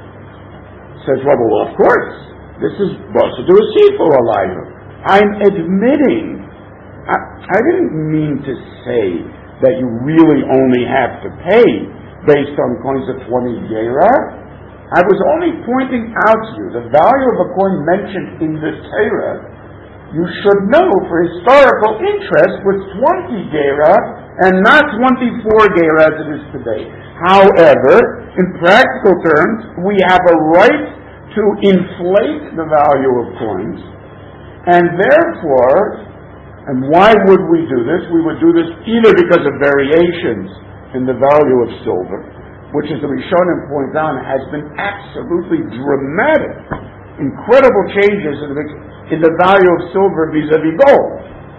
Says Rava, well, of course, this is supposed to do a Sifu Alayhu. I'm admitting, I, I didn't mean to say that you really only have to pay based on coins of twenty Gera. I was only pointing out to you the value of a coin mentioned in the Torah. You should know for historical interest was twenty Gera and not twenty-four Gera as it is today. However, in practical terms, we have a right to inflate the value of coins, and therefore, and why would we do this? We would do this either because of variations in the value of silver, which, as the Rishonim point out, has been absolutely dramatic, incredible changes in the, in the value of silver vis-a-vis gold.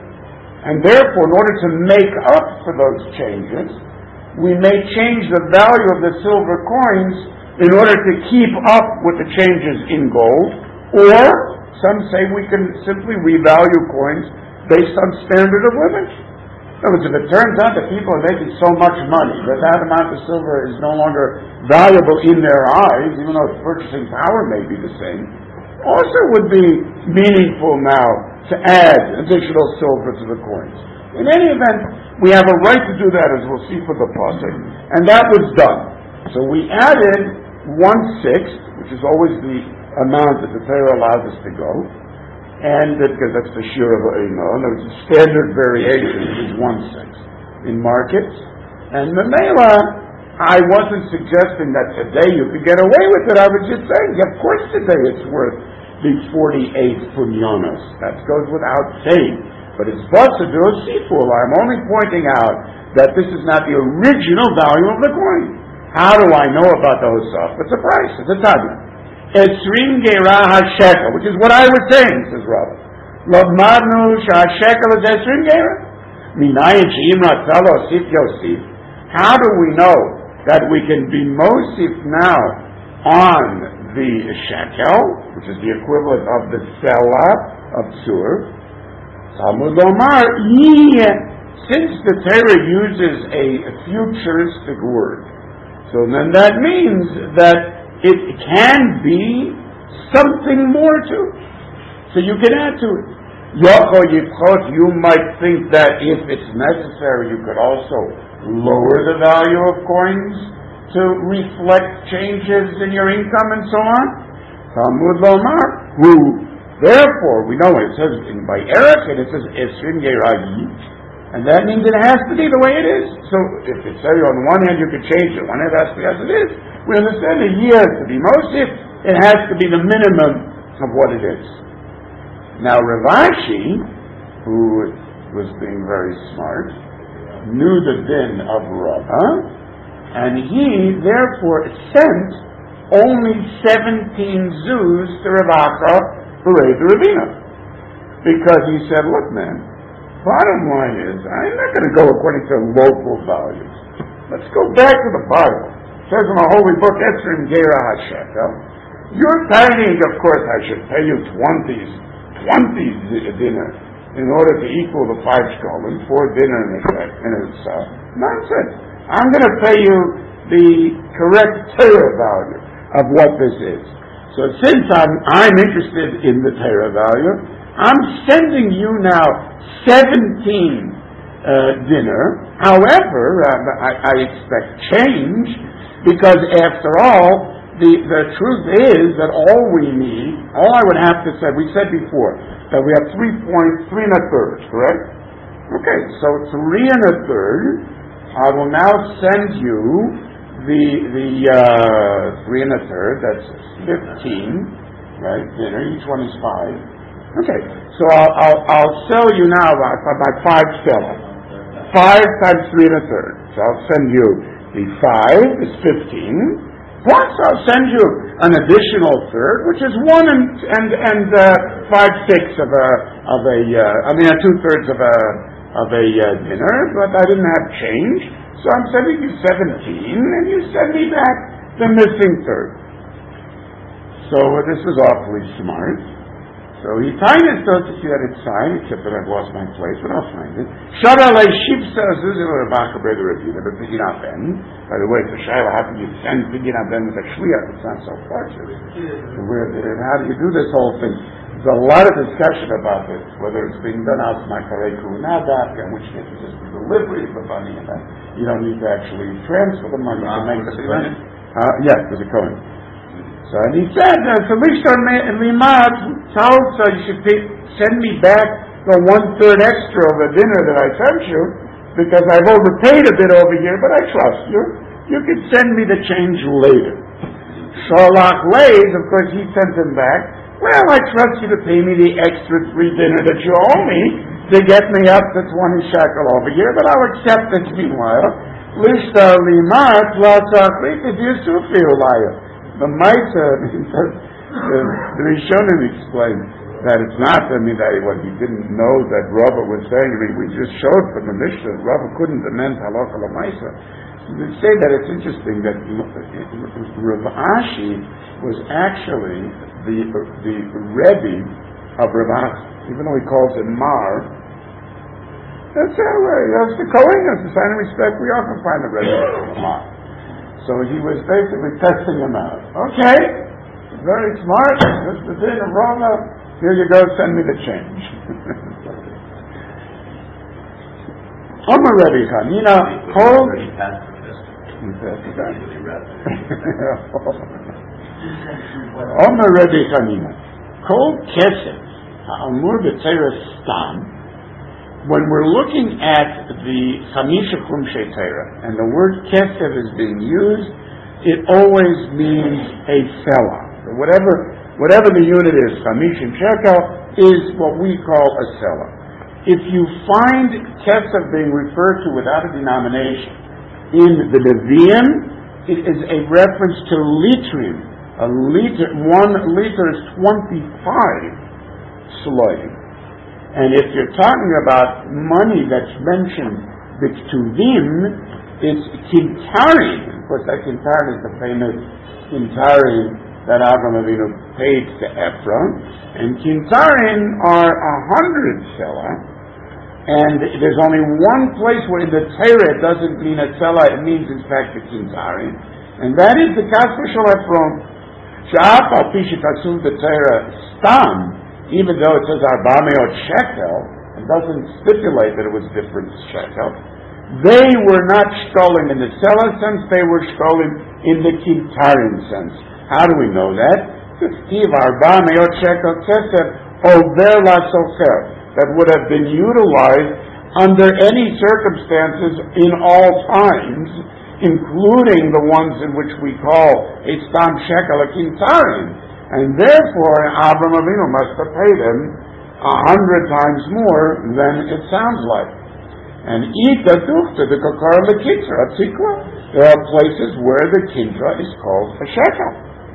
And therefore, in order to make up for those changes, we may change the value of the silver coins in order to keep up with the changes in gold, or some say we can simply revalue coins based on standard of living. In other words, if it turns out that people are making so much money that that amount of silver is no longer valuable in their eyes, even though its purchasing power may be the same, also would be meaningful now to add additional silver to the coins. In any event, we have a right to do that, as we'll see for the pasuk, and that was done. So we added one-sixth, which is always the amount that the Torah allows us to go, and because that's the shir of Eino, and there's a standard variation, which is one-sixth in markets. And Mamela, I wasn't suggesting that today you could get away with it. I was just saying, of course today it's worth the forty-eight punyonos. That goes without saying. But it's supposed to do a siful. I'm only pointing out that this is not the original value of the coin. How do I know about the Hosaf? It's a price. It's a tanya. Esrim Gera HaShekel, which is what I was saying, says Rabbi. Lomadnu ShaShekel is Esrim Gera. Minayin Sheim Ratzal Osif Yosif. How do we know that we can be Mosif now on the shekel, which is the equivalent of the selah of Tzur? Talmud Lomar, ye, since the Torah uses a futuristic word, so then that means that it can be something more to it. So you can add to it. Yocho Yichot, you might think that if it's necessary, you could also lower the value of coins to reflect changes in your income and so on. Talmud Lomar, who, therefore, we know it says in by Eric, and it says Esrim Gerayi, and that means it has to be the way it is. So if it's say on one hand you can change it, one hand it has to be as it is. We understand a year to be Mosif, it has to be the minimum of what it is. Now Rav Ashi, who was being very smart, knew the din of Rava, and he therefore sent only seventeen zuz to Rav Acha Berei the Ravina. Because he said, look man, bottom line is, I'm not going to go according to local values. Let's go back to the Bible. It says in the holy book, Esrim Gera HaShekel, you're tithing, of course I should pay you twenty, twenty dinner in order to equal the five shkolim, four dinner in a, in a uh, nonsense. I'm going to pay you the correct Torah value of what this is. So since I'm, I'm interested in the Torah value, I'm sending you now seventeen uh, dinner. However, uh, I, I expect change, because after all, the, the truth is that all we need, all I would have to say, we said before, that we have three point three and a third, correct? Okay, so three and a third, I will now send you the, the uh, three and a third, that's fifteen, right, dinner, each one is five. Okay, so I'll, I'll, I'll sell you now by, by five seller. Five times three and a third. So I'll send you the five is fifteen. Plus I'll send you an additional third, which is one and and and uh, five sixths of a of a uh, I mean uh, two thirds of a of a uh, dinner. But I didn't have change, so I'm sending you seventeen, and you send me back the missing third. So uh, this was awfully smart. So he tied it so to see that it's signed, except that I've lost my place, but I'll find it. Shadalei Shipsa Zuzil Rebaka Brother Ravina, but Pidin Ben. By the way, it's a Shaila, how can you send Pidin Ben with a Shliach? It's not so flexible. Where, how do you do this whole thing? There's a lot of discussion about this, whether it's being done out my Kareku Nadak, in which case it's just the delivery of the money, and then you don't need to actually transfer the money to make the payment. Uh, yes, there's a Kohen. So and he said, so Lishon Limad told so you should take, send me back the one third extra of the dinner that I sent you, because I've overpaid a bit over here, but I trust you. You can send me the change later. Sholach Leis, of course, he sent him back. Well, I trust you to pay me the extra free dinner that you owe me to get me up to twenty shekel over here, but I'll accept it meanwhile. Lishon Limad Lasach Leis, if you still feel liar. The Maita, the Rishonim explained that it's not, I mean, that what he didn't know that Rava was saying. I mean, we just showed from the Mishnah, Rava couldn't amend Halacha L'Maisa. They say that it's interesting that Rav Ashi was actually the the Rebbe of Rav Acha, even though he calls him Mar. That's how, uh, that's the Kohen, that's the sign of respect we often find the Rebbe of Mar. So he was basically testing him out. Okay, very smart. This is the of Roma. Here you go. Send me the change. Omer Rebbe Chanina, hold. Omer Rebbe Chanina, kol kesef ha'amur b'teres stam. When we're looking at the Chamisha Chumshei Torah, and the word kesef is being used, it always means a selah. So whatever, whatever the unit is, Chamishim shekel is what we call a selah. If you find kesef being referred to without a denomination in the Nevi'im, it is a reference to litrim. A liter, one liter is twenty-five sloim. And if you're talking about money that's mentioned b'ktuvim, it's kintarim. Of course, that kintarim is the famous kintarim that Avram Avinu paid to Ephron, and Kintarin are a hundred selah, and there's only one place where in the Torah it doesn't mean a selah, it means in fact the Kintarin, and that is the Kaspa Shel Ephron. Sha'af al pi shetasum the Torah stam, even though it says arba meot shekel, it doesn't stipulate that it was different shekel. They were not shkolim in the selah sense, they were shkolim in the Kintarin sense. How do we know that? Steve arba meot shekel kesef over la sofer, that would have been utilized under any circumstances in all times, including the ones in which we call a stam shekel a Kintarin. And therefore, Avram Avinu must have paid him a hundred times more than it sounds like. And Ita Duchta, the Kakar Lekitra, Tzikla, there are places where the Kintra is called a shekel.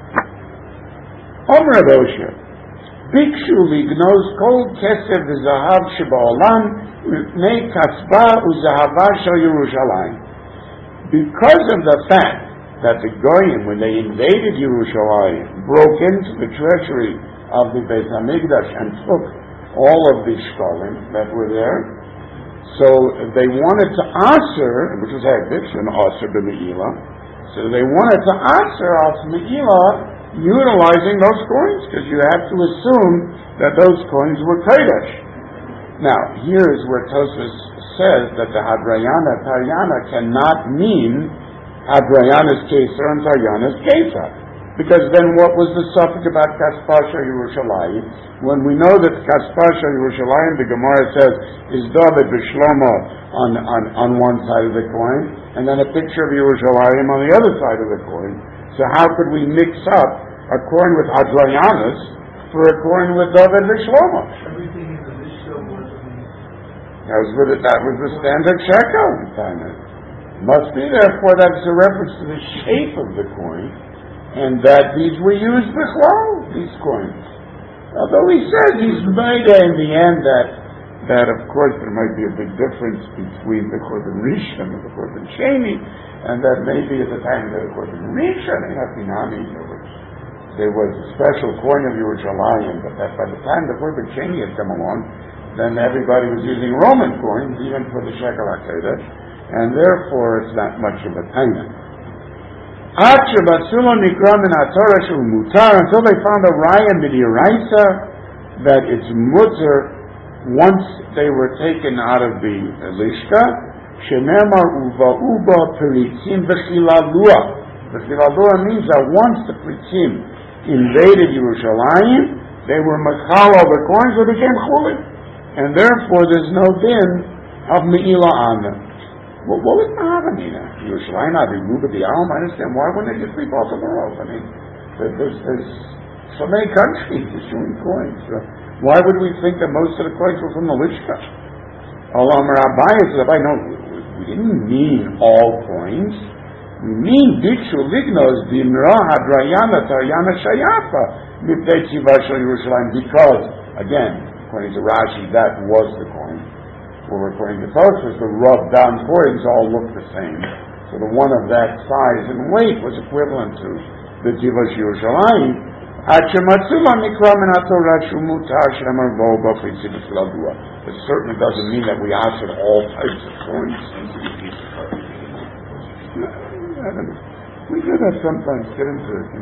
Omer Adosha, Bikshu lignos kol kesef v'zahav sheba'olam mipnei kasba u'zahava shel Yerushalayim. Because of the fact that the Goyim, when they invaded Yerushalayim, broke into the treasury of the Beis Hamikdash and took all of the shkolim that were there, so they wanted to aser, which was hekdesh, and aser b'me'ila, so they wanted to aser off me'ila utilizing those coins, because you have to assume that those coins were kodesh. Now, here is where Tosfos says that the Hadrayana Taryana cannot mean Hadrayana's Keser and Taryana's Keser, because then what was the suffix about Kaspasha Yerushalayim? When we know that Kaspasha Yerushalayim, the Gemara says, is David B'Shlomo on, on, on one side of the coin, and then a picture of Yerushalayim on the other side of the coin. So how could we mix up a coin with Hadrayanas for a coin with David B'Shlomo? Everything in the Mishnah was That was, with it, that was the standard shekel. Must be, therefore, that's a reference to the shape of the coin, and that these were used b'chlal, these coins. Although he says he's made in the end that, that of course there might be a big difference between the Korban Rishon and the Korban Sheni, and that maybe at the time the Korban Rishon, there was a special coin of Yerushalayim, but that by the time the Korban Sheni had come along, then everybody was using Roman coins, even for the shekel HaKodesh, and therefore it's not much of a taina. Until they found a raya midiraisa that it's mutter once they were taken out of the lishka. Shenemar uva uba peritzim v'chilalua. V'chilalua means that once the peritzim invaded Yerushalayim, they were machal the coins, they became chulin, and therefore there's no din of meila on them. Well, what was Mahavamina? Yerushalayim, Avivu, the Alm, I understand. Why wouldn't they just leave off the world? I mean, there's, there's so many countries issuing coins. Uh, why would we think that most of the coins were from the Lishka? Olam Rabbi says, I know, we didn't mean all coins. We mean Dikshu Lignos, Dimra Hadrayana Taryana Shayafa, Mipnei Tziva Shel Yerushalayim, because, again, according to Rashi, that was the coin. Or according to Tosfos, the rubbed down coins all look the same. So the one of that size and weight was equivalent to the Tivas Yerushalayim. It certainly doesn't mean that we answered all types of coins. We do that sometimes, get into it.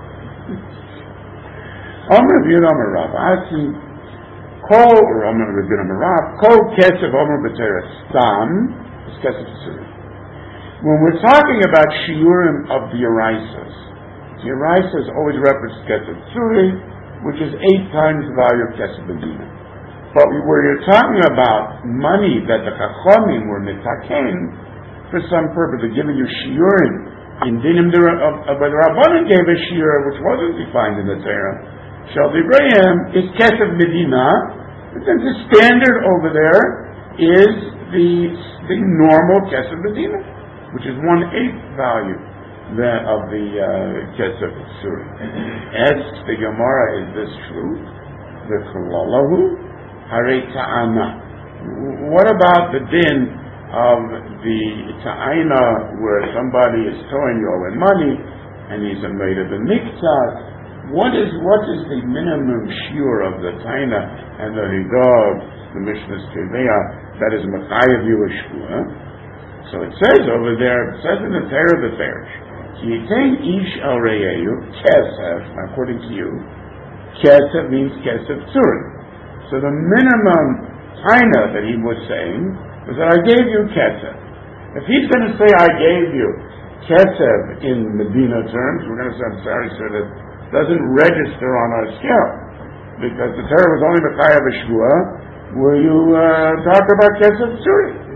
Omer Rabbeinu Omer Rav Asi Kol or Omer Rabbeinu Omer Rav Kol Kesef Omer B'Torah Stam is Kesef Suri. When we're talking about shiurim of the Eraisas, the Eraisas always reference Kesef Suri, which is eight times the value of Kesef Medina. But where you're talking about money that the Chachamim were mitaken for some purpose, they're giving you shiurim in dinim of the Rabbanan gave a shiur which wasn't defined in the Torah. Shel Divrayim is Kesef Medina. But then the standard over there is the the normal Kesef Medina, which is one eighth value that of the uh, Kesef Suri. Asks the Gemara, is this true? The Chalalahu Hare Ta'ana. What about the din of the Ta'ina where somebody is towing you owing money and he's a maid of the Miktas what is what is the minimum shiur of the taina and the hidog, the Mishnah's Teveya, that is mechayev you a shvua? So it says over there, it says in the Torah the Farish, ki yitain ish al reyehu kesef, according to you, kesef means kesef tzuri. So the minimum taina that he was saying was that I gave you kesef. If he's going to say I gave you kesef in Medina terms, we're going to say, I'm sorry, sir, that doesn't register on our scale, because the Torah was only mechayev a shvua. Will you uh, talk about kesef tzuri?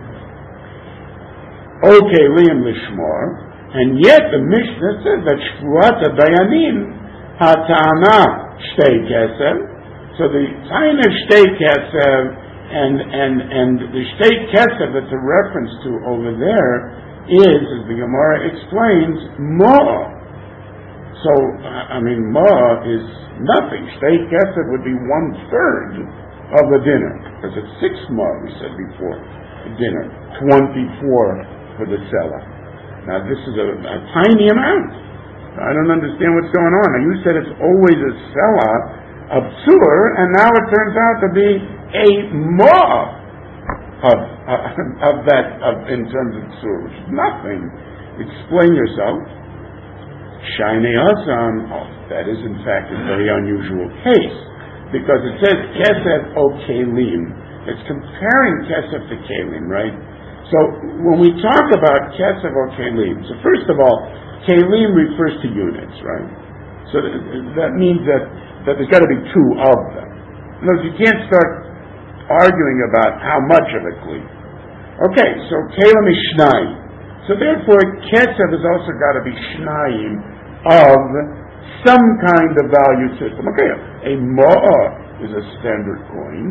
Okay, Liam Lishmor, and yet the Mishnah says that shvuat dayanim hatana shtei kesef. So the taina shtei kesef and and and the shtei kesef that's a reference to over there is, as the Gemara explains, ma. So I mean, ma is nothing. Shtei kesef would be one third of the dinner, because it's six ma. We said before the dinner, twenty-four. For the seller. Now this is a, a tiny amount. I don't understand what's going on. Now you said it's always a seller of tzur, and now it turns out to be a more of, uh, of that of, in terms of tzur, which is nothing. Explain yourself. Shainei Asam, oh, that is in fact a very unusual case, because it says kesef o kelim. It's comparing kesef to kelim, right? So when we talk about kesef or kelim, so first of all, kelim refers to units, right? So that, that means that, that there's got to be two of them. In other words, you can't start arguing about how much of a kli. Okay, so kelim is shnayim. So therefore, kesef has also got to be shnayim of some kind of value system. Okay, a ma'ah is a standard coin,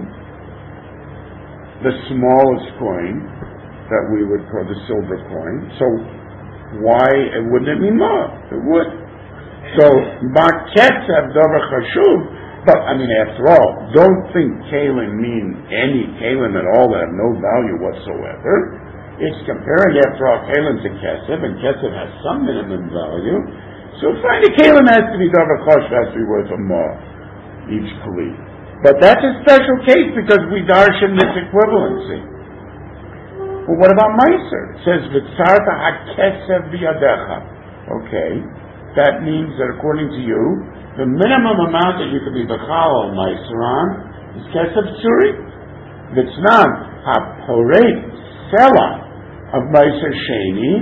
the smallest coin that we would call the silver coin. So why wouldn't it mean more? It would. So ma'ketzav davar chashuv. But I mean, after all, don't think kalim mean any kalim at all that have no value whatsoever. It's comparing, after all, kalim to kesef, and kesef has some minimum value. So fine, a kalim has to be davar chashuv, has to be worth a more each kli. But that's a special case because we darshan this equivalency. Well, what about Meiser? It says, V'tzarta ha-kesef b'yadecha. Okay, that means that according to you, the minimum amount that you could be b'chal on Meiser on is kesef tzuri. V'tznam ha-poreit sela of Meiser sheni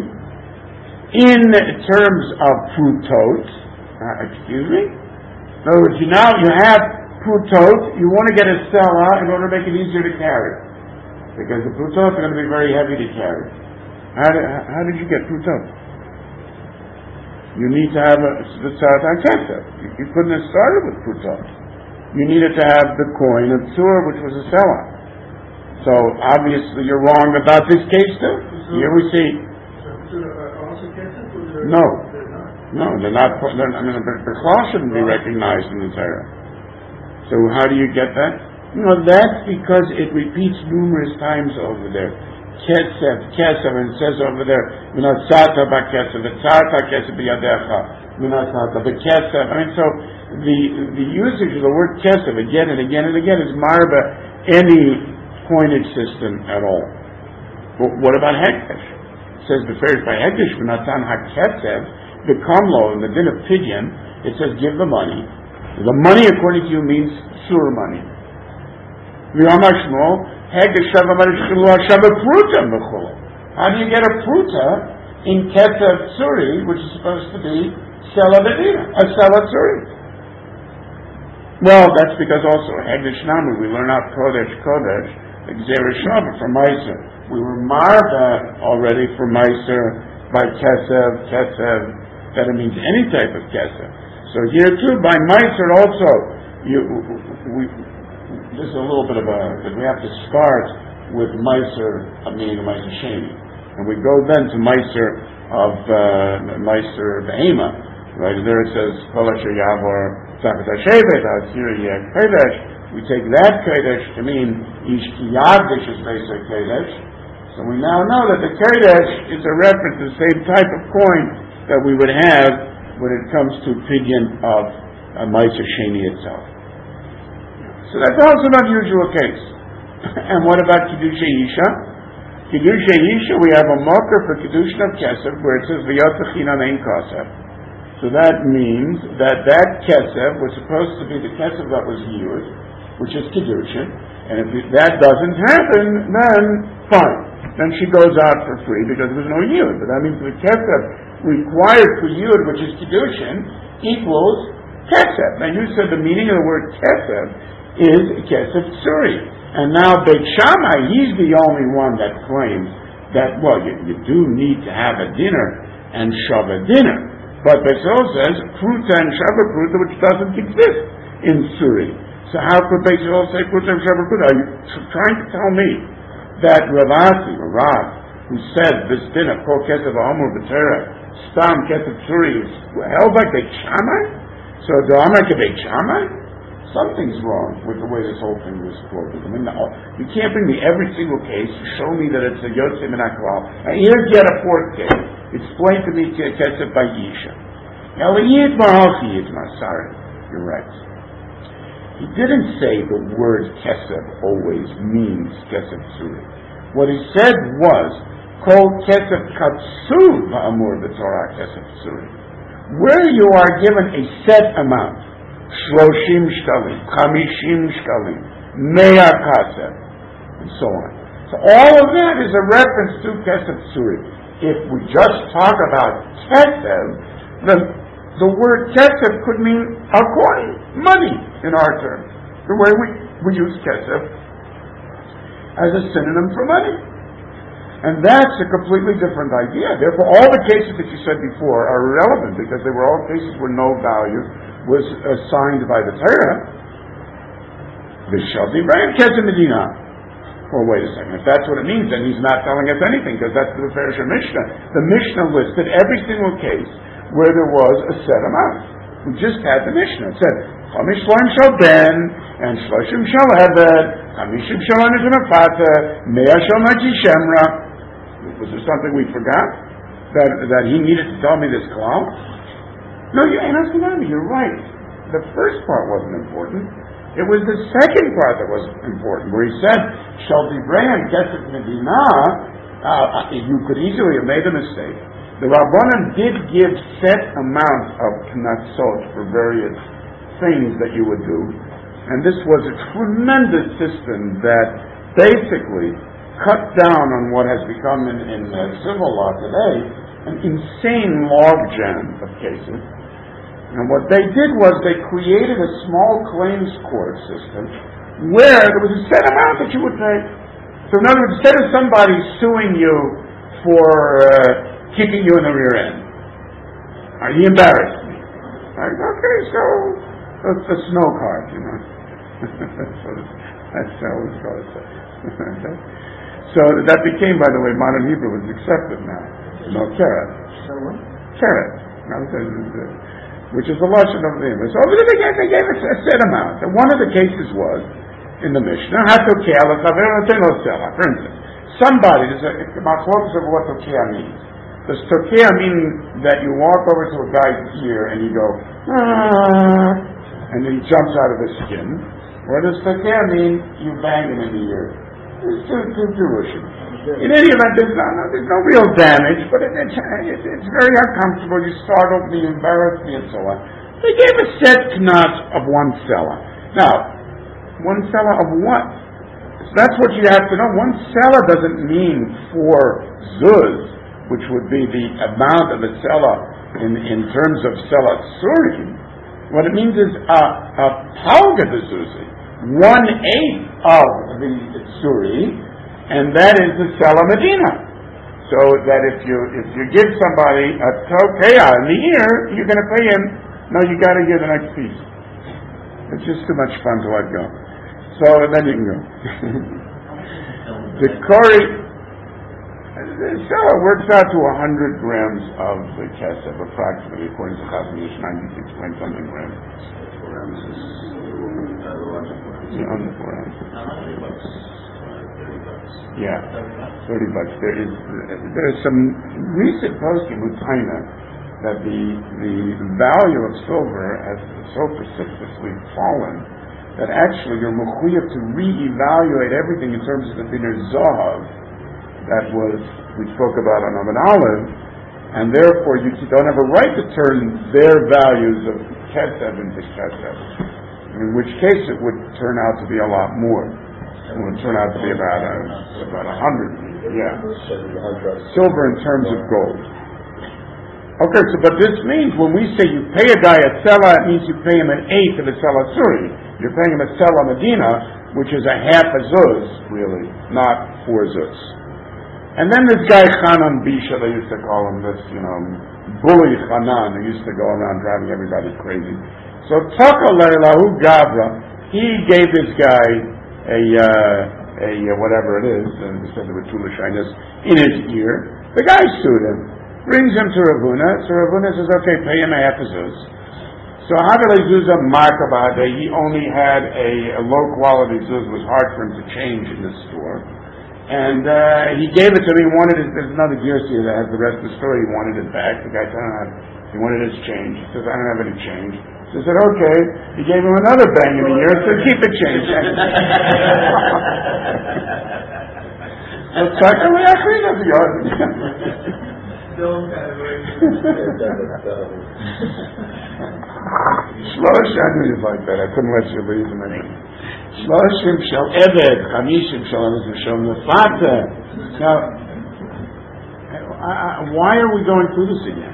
in terms of prutot. Uh, excuse me? In other words, you now you have prutot, you want to get a sela in order to make it easier to carry. Because the prutot are going to be very heavy to carry. How did, how did you get prutot? You need to have a tzart ha-kesef. You, you couldn't have started with prutot. You needed to have the coin of tzur, which was a selah. So obviously you're wrong about this case too. Here we see. No, no, they're not. They're, I mean, the claw shouldn't be recognized in the Torah. So how do you get that? You know, that's because it repeats numerous times over there. Kesef, kesef, and it says over there, Minatzata ba-kesef, V'tzarta kesef b'yadecha, Minatzata ba-kesef. I mean, so the the usage of the word kesef again and again and again is marba any coinage system at all. But what about hekdesh? It says the first by hekdesh, Minatan ha-kesef, the kamlo, in the din of pidyon, it says give the money. The money, according to you, means sur money. How do you get a pruta in kesef tzuri, which is supposed to be sela bedina, a sela tzuri? Well, that's because also hegdish namu, we learn out kodesh kodesh, gzera shava from Meiser. We were marba already for Meiser by kesef, kesef, that it means any type of kesef. So here too, by Meiser also, you we. This is a little bit of a, that we have to start with Meiser, I mean Meiser Sheni. And we go then to Meiser of, uh, Meiser Behema, right? There it says, Kol asher yavor tzafet ha-shevet, ha-asir yeh kodesh. We take that kodesh to mean, ish ki yavdish is Meiser kodesh. So we now know that the kodesh is a reference to the same type of coin that we would have when it comes to pidyon of a Ma'aser Sheni itself. So that's also an unusual case. And what about Kiddushay Isha? Kiddushay Isha, we have a marker for Kiddushin of Kesef where it says V'yotachin Ein Kasef. So that means that that Kesef was supposed to be the Kesef that was Yud, which is Kiddushin, and if that doesn't happen, then fine. Then she goes out for free because there was no Yud. But that means the Kesef required for Yud, which is Kiddushin, equals Kesef. Now you said the meaning of the word Kesef is Kesef Tsuri. And now Beit Shammai, he's the only one that claims that, well, you, you do need to have a dinner and Shabbat dinner. But Beit Hillel says, Pruta and Shabbat Pruta, which doesn't exist in Tsuri. So how could Beit Hillel say Pruta and Shabbat Pruta? Are you trying to tell me that Rav Asi, or Rav, who said this dinner, Kol Kesef Ha'omur B'Tereh, Stam Kesef Tsuri, is held like Beit Shammai? So do I make a Beit Shammai? Something's wrong with the way this whole thing was quoted. I mean, you can't bring me every single case, show me that it's a Yotzei Min HaKlal. And here's yet a fourth case. Explain to me Kesef by Yisha. Now, Yidma Halchi Yidma, sorry, you're right. He didn't say the word Kesef always means Kesef Tsuri. What he said was, Kol Kesef Katsuv Ha'amur B'Torah Kesef Tsuri. Where you are given a set amount, Shloshim shkalim, chamishim shkalim, mea kasef, and so on. So all of that is a reference to Kesef Tsuri. If we just talk about Kesef, the, the word Kesef could mean a coin, money in our terms. The way we, we use Kesef as a synonym for money. And that's a completely different idea. Therefore, all the cases that you said before are irrelevant because they were all cases where no value was assigned by the Torah. V'shal divrei Kesef Medina. Well, wait a second. If that's what it means, then he's not telling us anything because that's the Mefarish Mishnah. The Mishnah listed every single case where there was a set amount. We just had the Mishnah. It said, Chamish Shloim shal ben, and Shloshim shal eved, Chamishim shal anishim afata, Mea shal naji shemra. Was there something we forgot? That that he needed to tell me this klal? No, you ain't asking me. You're right. The first part wasn't important. It was the second part that was important, where he said, Shal divrei and Kesef Medina, uh, you could easily have made a mistake. The Rabbanan did give set amounts of knatzot for various things that you would do, and this was a tremendous system that basically cut down on what has become in, in uh, civil law today an insane logjam of cases. And what they did was they created a small claims court system where there was a set amount that you would pay. So in other words, instead of somebody suing you for uh, kicking you in the rear end, uh, he embarrassed me. Like, okay, so it's a snow card, you know. So that's how we call it. So that became, by the way, modern Hebrew is accepted now. No, keret. Keret. Which is the lashon of the English. So they gave, they gave us a set amount. And one of the cases was, in the Mishnah, for instance, somebody, there's a machlokes of what tokea means. Does tokea mean that you walk over to a guy's ear and you go, ah, and then he jumps out of his skin? Or does tokea mean you bang him in the ear? It's too, too Jewish. In any event, there's no, there's no real damage, but it, it's, it's, it's very uncomfortable. You startled me, you embarrassed me, and so on. They gave a set knot of one seller. Now, one seller of what? So that's what you have to know. One seller doesn't mean four zuz, which would be the amount of a seller in, in terms of seller tsuri. What it means is a, a palga de zuzi, one eighth of the tsuri, and that is the Sela Medina. So that if you if you give somebody a tokea in the ear, you're going to pay him. No, you got to hear the next piece. It's just too much fun to let go. So then you can go. The Kori, the Sela works out to one hundred grams of the kesef, approximately, according to Chazon Ish, ninety-six point something grams. Yeah, on the four ounces. Yeah, thirty bucks. There is there is some recent posting with China that the the value of silver has so precipitously fallen that actually you're mechuyev to reevaluate everything in terms of the biner zahav that was we spoke about on Amud Aleph, and therefore you don't have a right to turn their values of kesef into kesef. In which case it would turn out to be a lot more. It would turn out to be about a, about a hundred. Yeah. Silver in terms of gold. Okay, so but this means when we say you pay a guy a sela, it means you pay him an eighth of a sela suri. You're paying him a sela medina, which is a half a zuz, really, not four zuz. And then this guy Chanan Bisha, they used to call him this, you know, bully Chanan, who used to go around driving everybody crazy. So Taka Leilahu Gavra, he gave this guy a uh, a uh, whatever it is, and he said there were two lashinas in his ear. The guy sued him, brings him to Ravuna. So Ravuna says, "Okay, pay him a half a zuz." So Havile Zuzah Markabade, he only had a, a low quality zuz. It was hard for him to change in the store. And uh, he gave it to me. He wanted it. There's another Gersi that has the rest of the story. He wanted it back. The guy said, I don't have, he wanted his change. He says, I don't have any change. So he said, okay. He gave him another bang in the ear and said, keep the change. So secondly, I agree with the argument. Shlosh, I knew you'd like that. I couldn't let you leave him. Shloshim shel Eved, Chamishim shel Eved, shel Mefata. Now, why are we going through this again?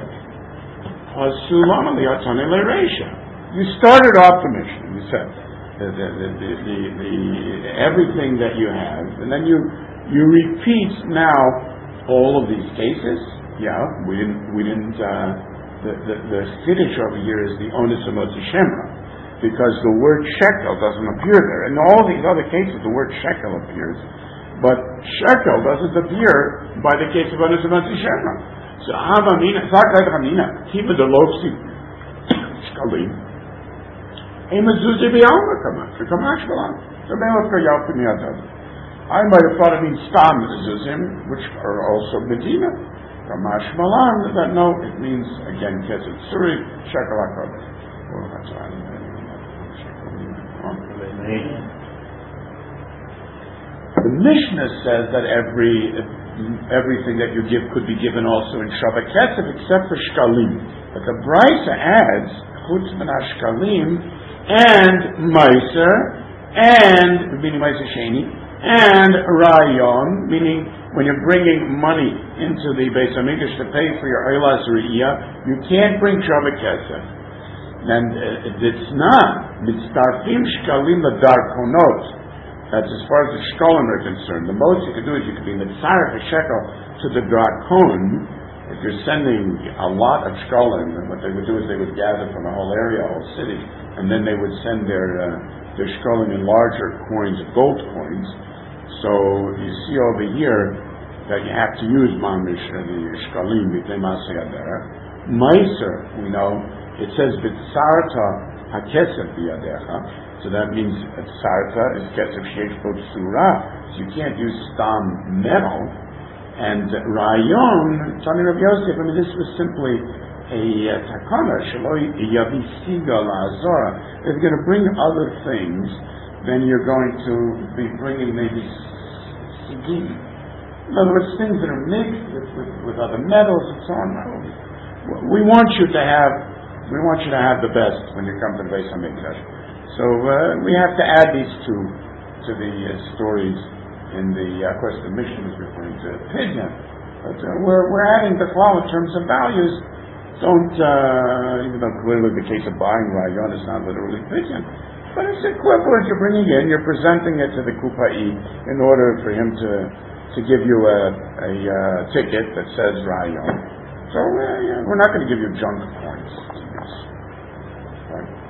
You started off the mission. You said the, the, the, the, the, the, everything that you have, and then you you repeat now all of these cases. Yeah, we didn't we didn't. Uh, the the the Kiddush over here is the onus of Motzi Shemra, because the word shekel doesn't appear there. In all these other cases, the word shekel appears, but shekel doesn't appear by the case of onus of Motzi Shemra. So Avamina, Zakad Ramina, Kiva de Lopsi, Shkalim, Emazuzi Bialma Kamash, Kamash Balam, the Melaka Yalpim Yadad. I might have thought it means Stam Zuzim, which are also Medina. Kamash Balam, that no, it means again Kesed Suri, Shekel HaKodesh. Well, that's right. The Mishnah says that every everything that you give could be given also in Shabbat Kesef except for Shkalim. But the Brisa adds Chutz min Shkalim and Meiser and meaning Meiser Sheni and Rayon, meaning when you're bringing money into the Beis Hamikdash to pay for your Eilas Re'iyah, you can't bring Shabbat Kesef. And uh, it's not Mitztarfim Shkalim Darkonot. That's as far as the shkolim are concerned. The most you can do is you can be mitzaref a shekel to the drakon. If you're sending a lot of shkolim, and what they would do is they would gather from the whole area, whole city, and then they would send their uh, their shkolim in larger coins, gold coins. So you see over here that you have to use mamish the shkolim b'tei masei adera. Meiser, we know it says b'tzarta hakesef biyadecha. So that means sarta is kesef sheish bo surah. So you can't use stam metal. And rayon, Tani Rav Yosef, I mean, this was simply a takana, shaloi yavi siga la'azora. If you're going to bring other things, then you're going to be bringing maybe sigim. In other words, things that are mixed with, with, with other metals and so on. We want you to have, we want you to have the best when you come to the Beis Hamikdash. So uh, we have to add these two to the uh, stories in the, uh, of course, the mission is referring to Pidyon. But uh, we're, we're adding the klal in terms of values. Don't, uh, even though clearly the case of buying Rayon is not literally Pidyon, but it's equivalent. You're bringing in, you're presenting it to the Kupai in order for him to, to give you a, a uh, ticket that says Rayon. So uh, yeah, we're not going to give you junk points. Right?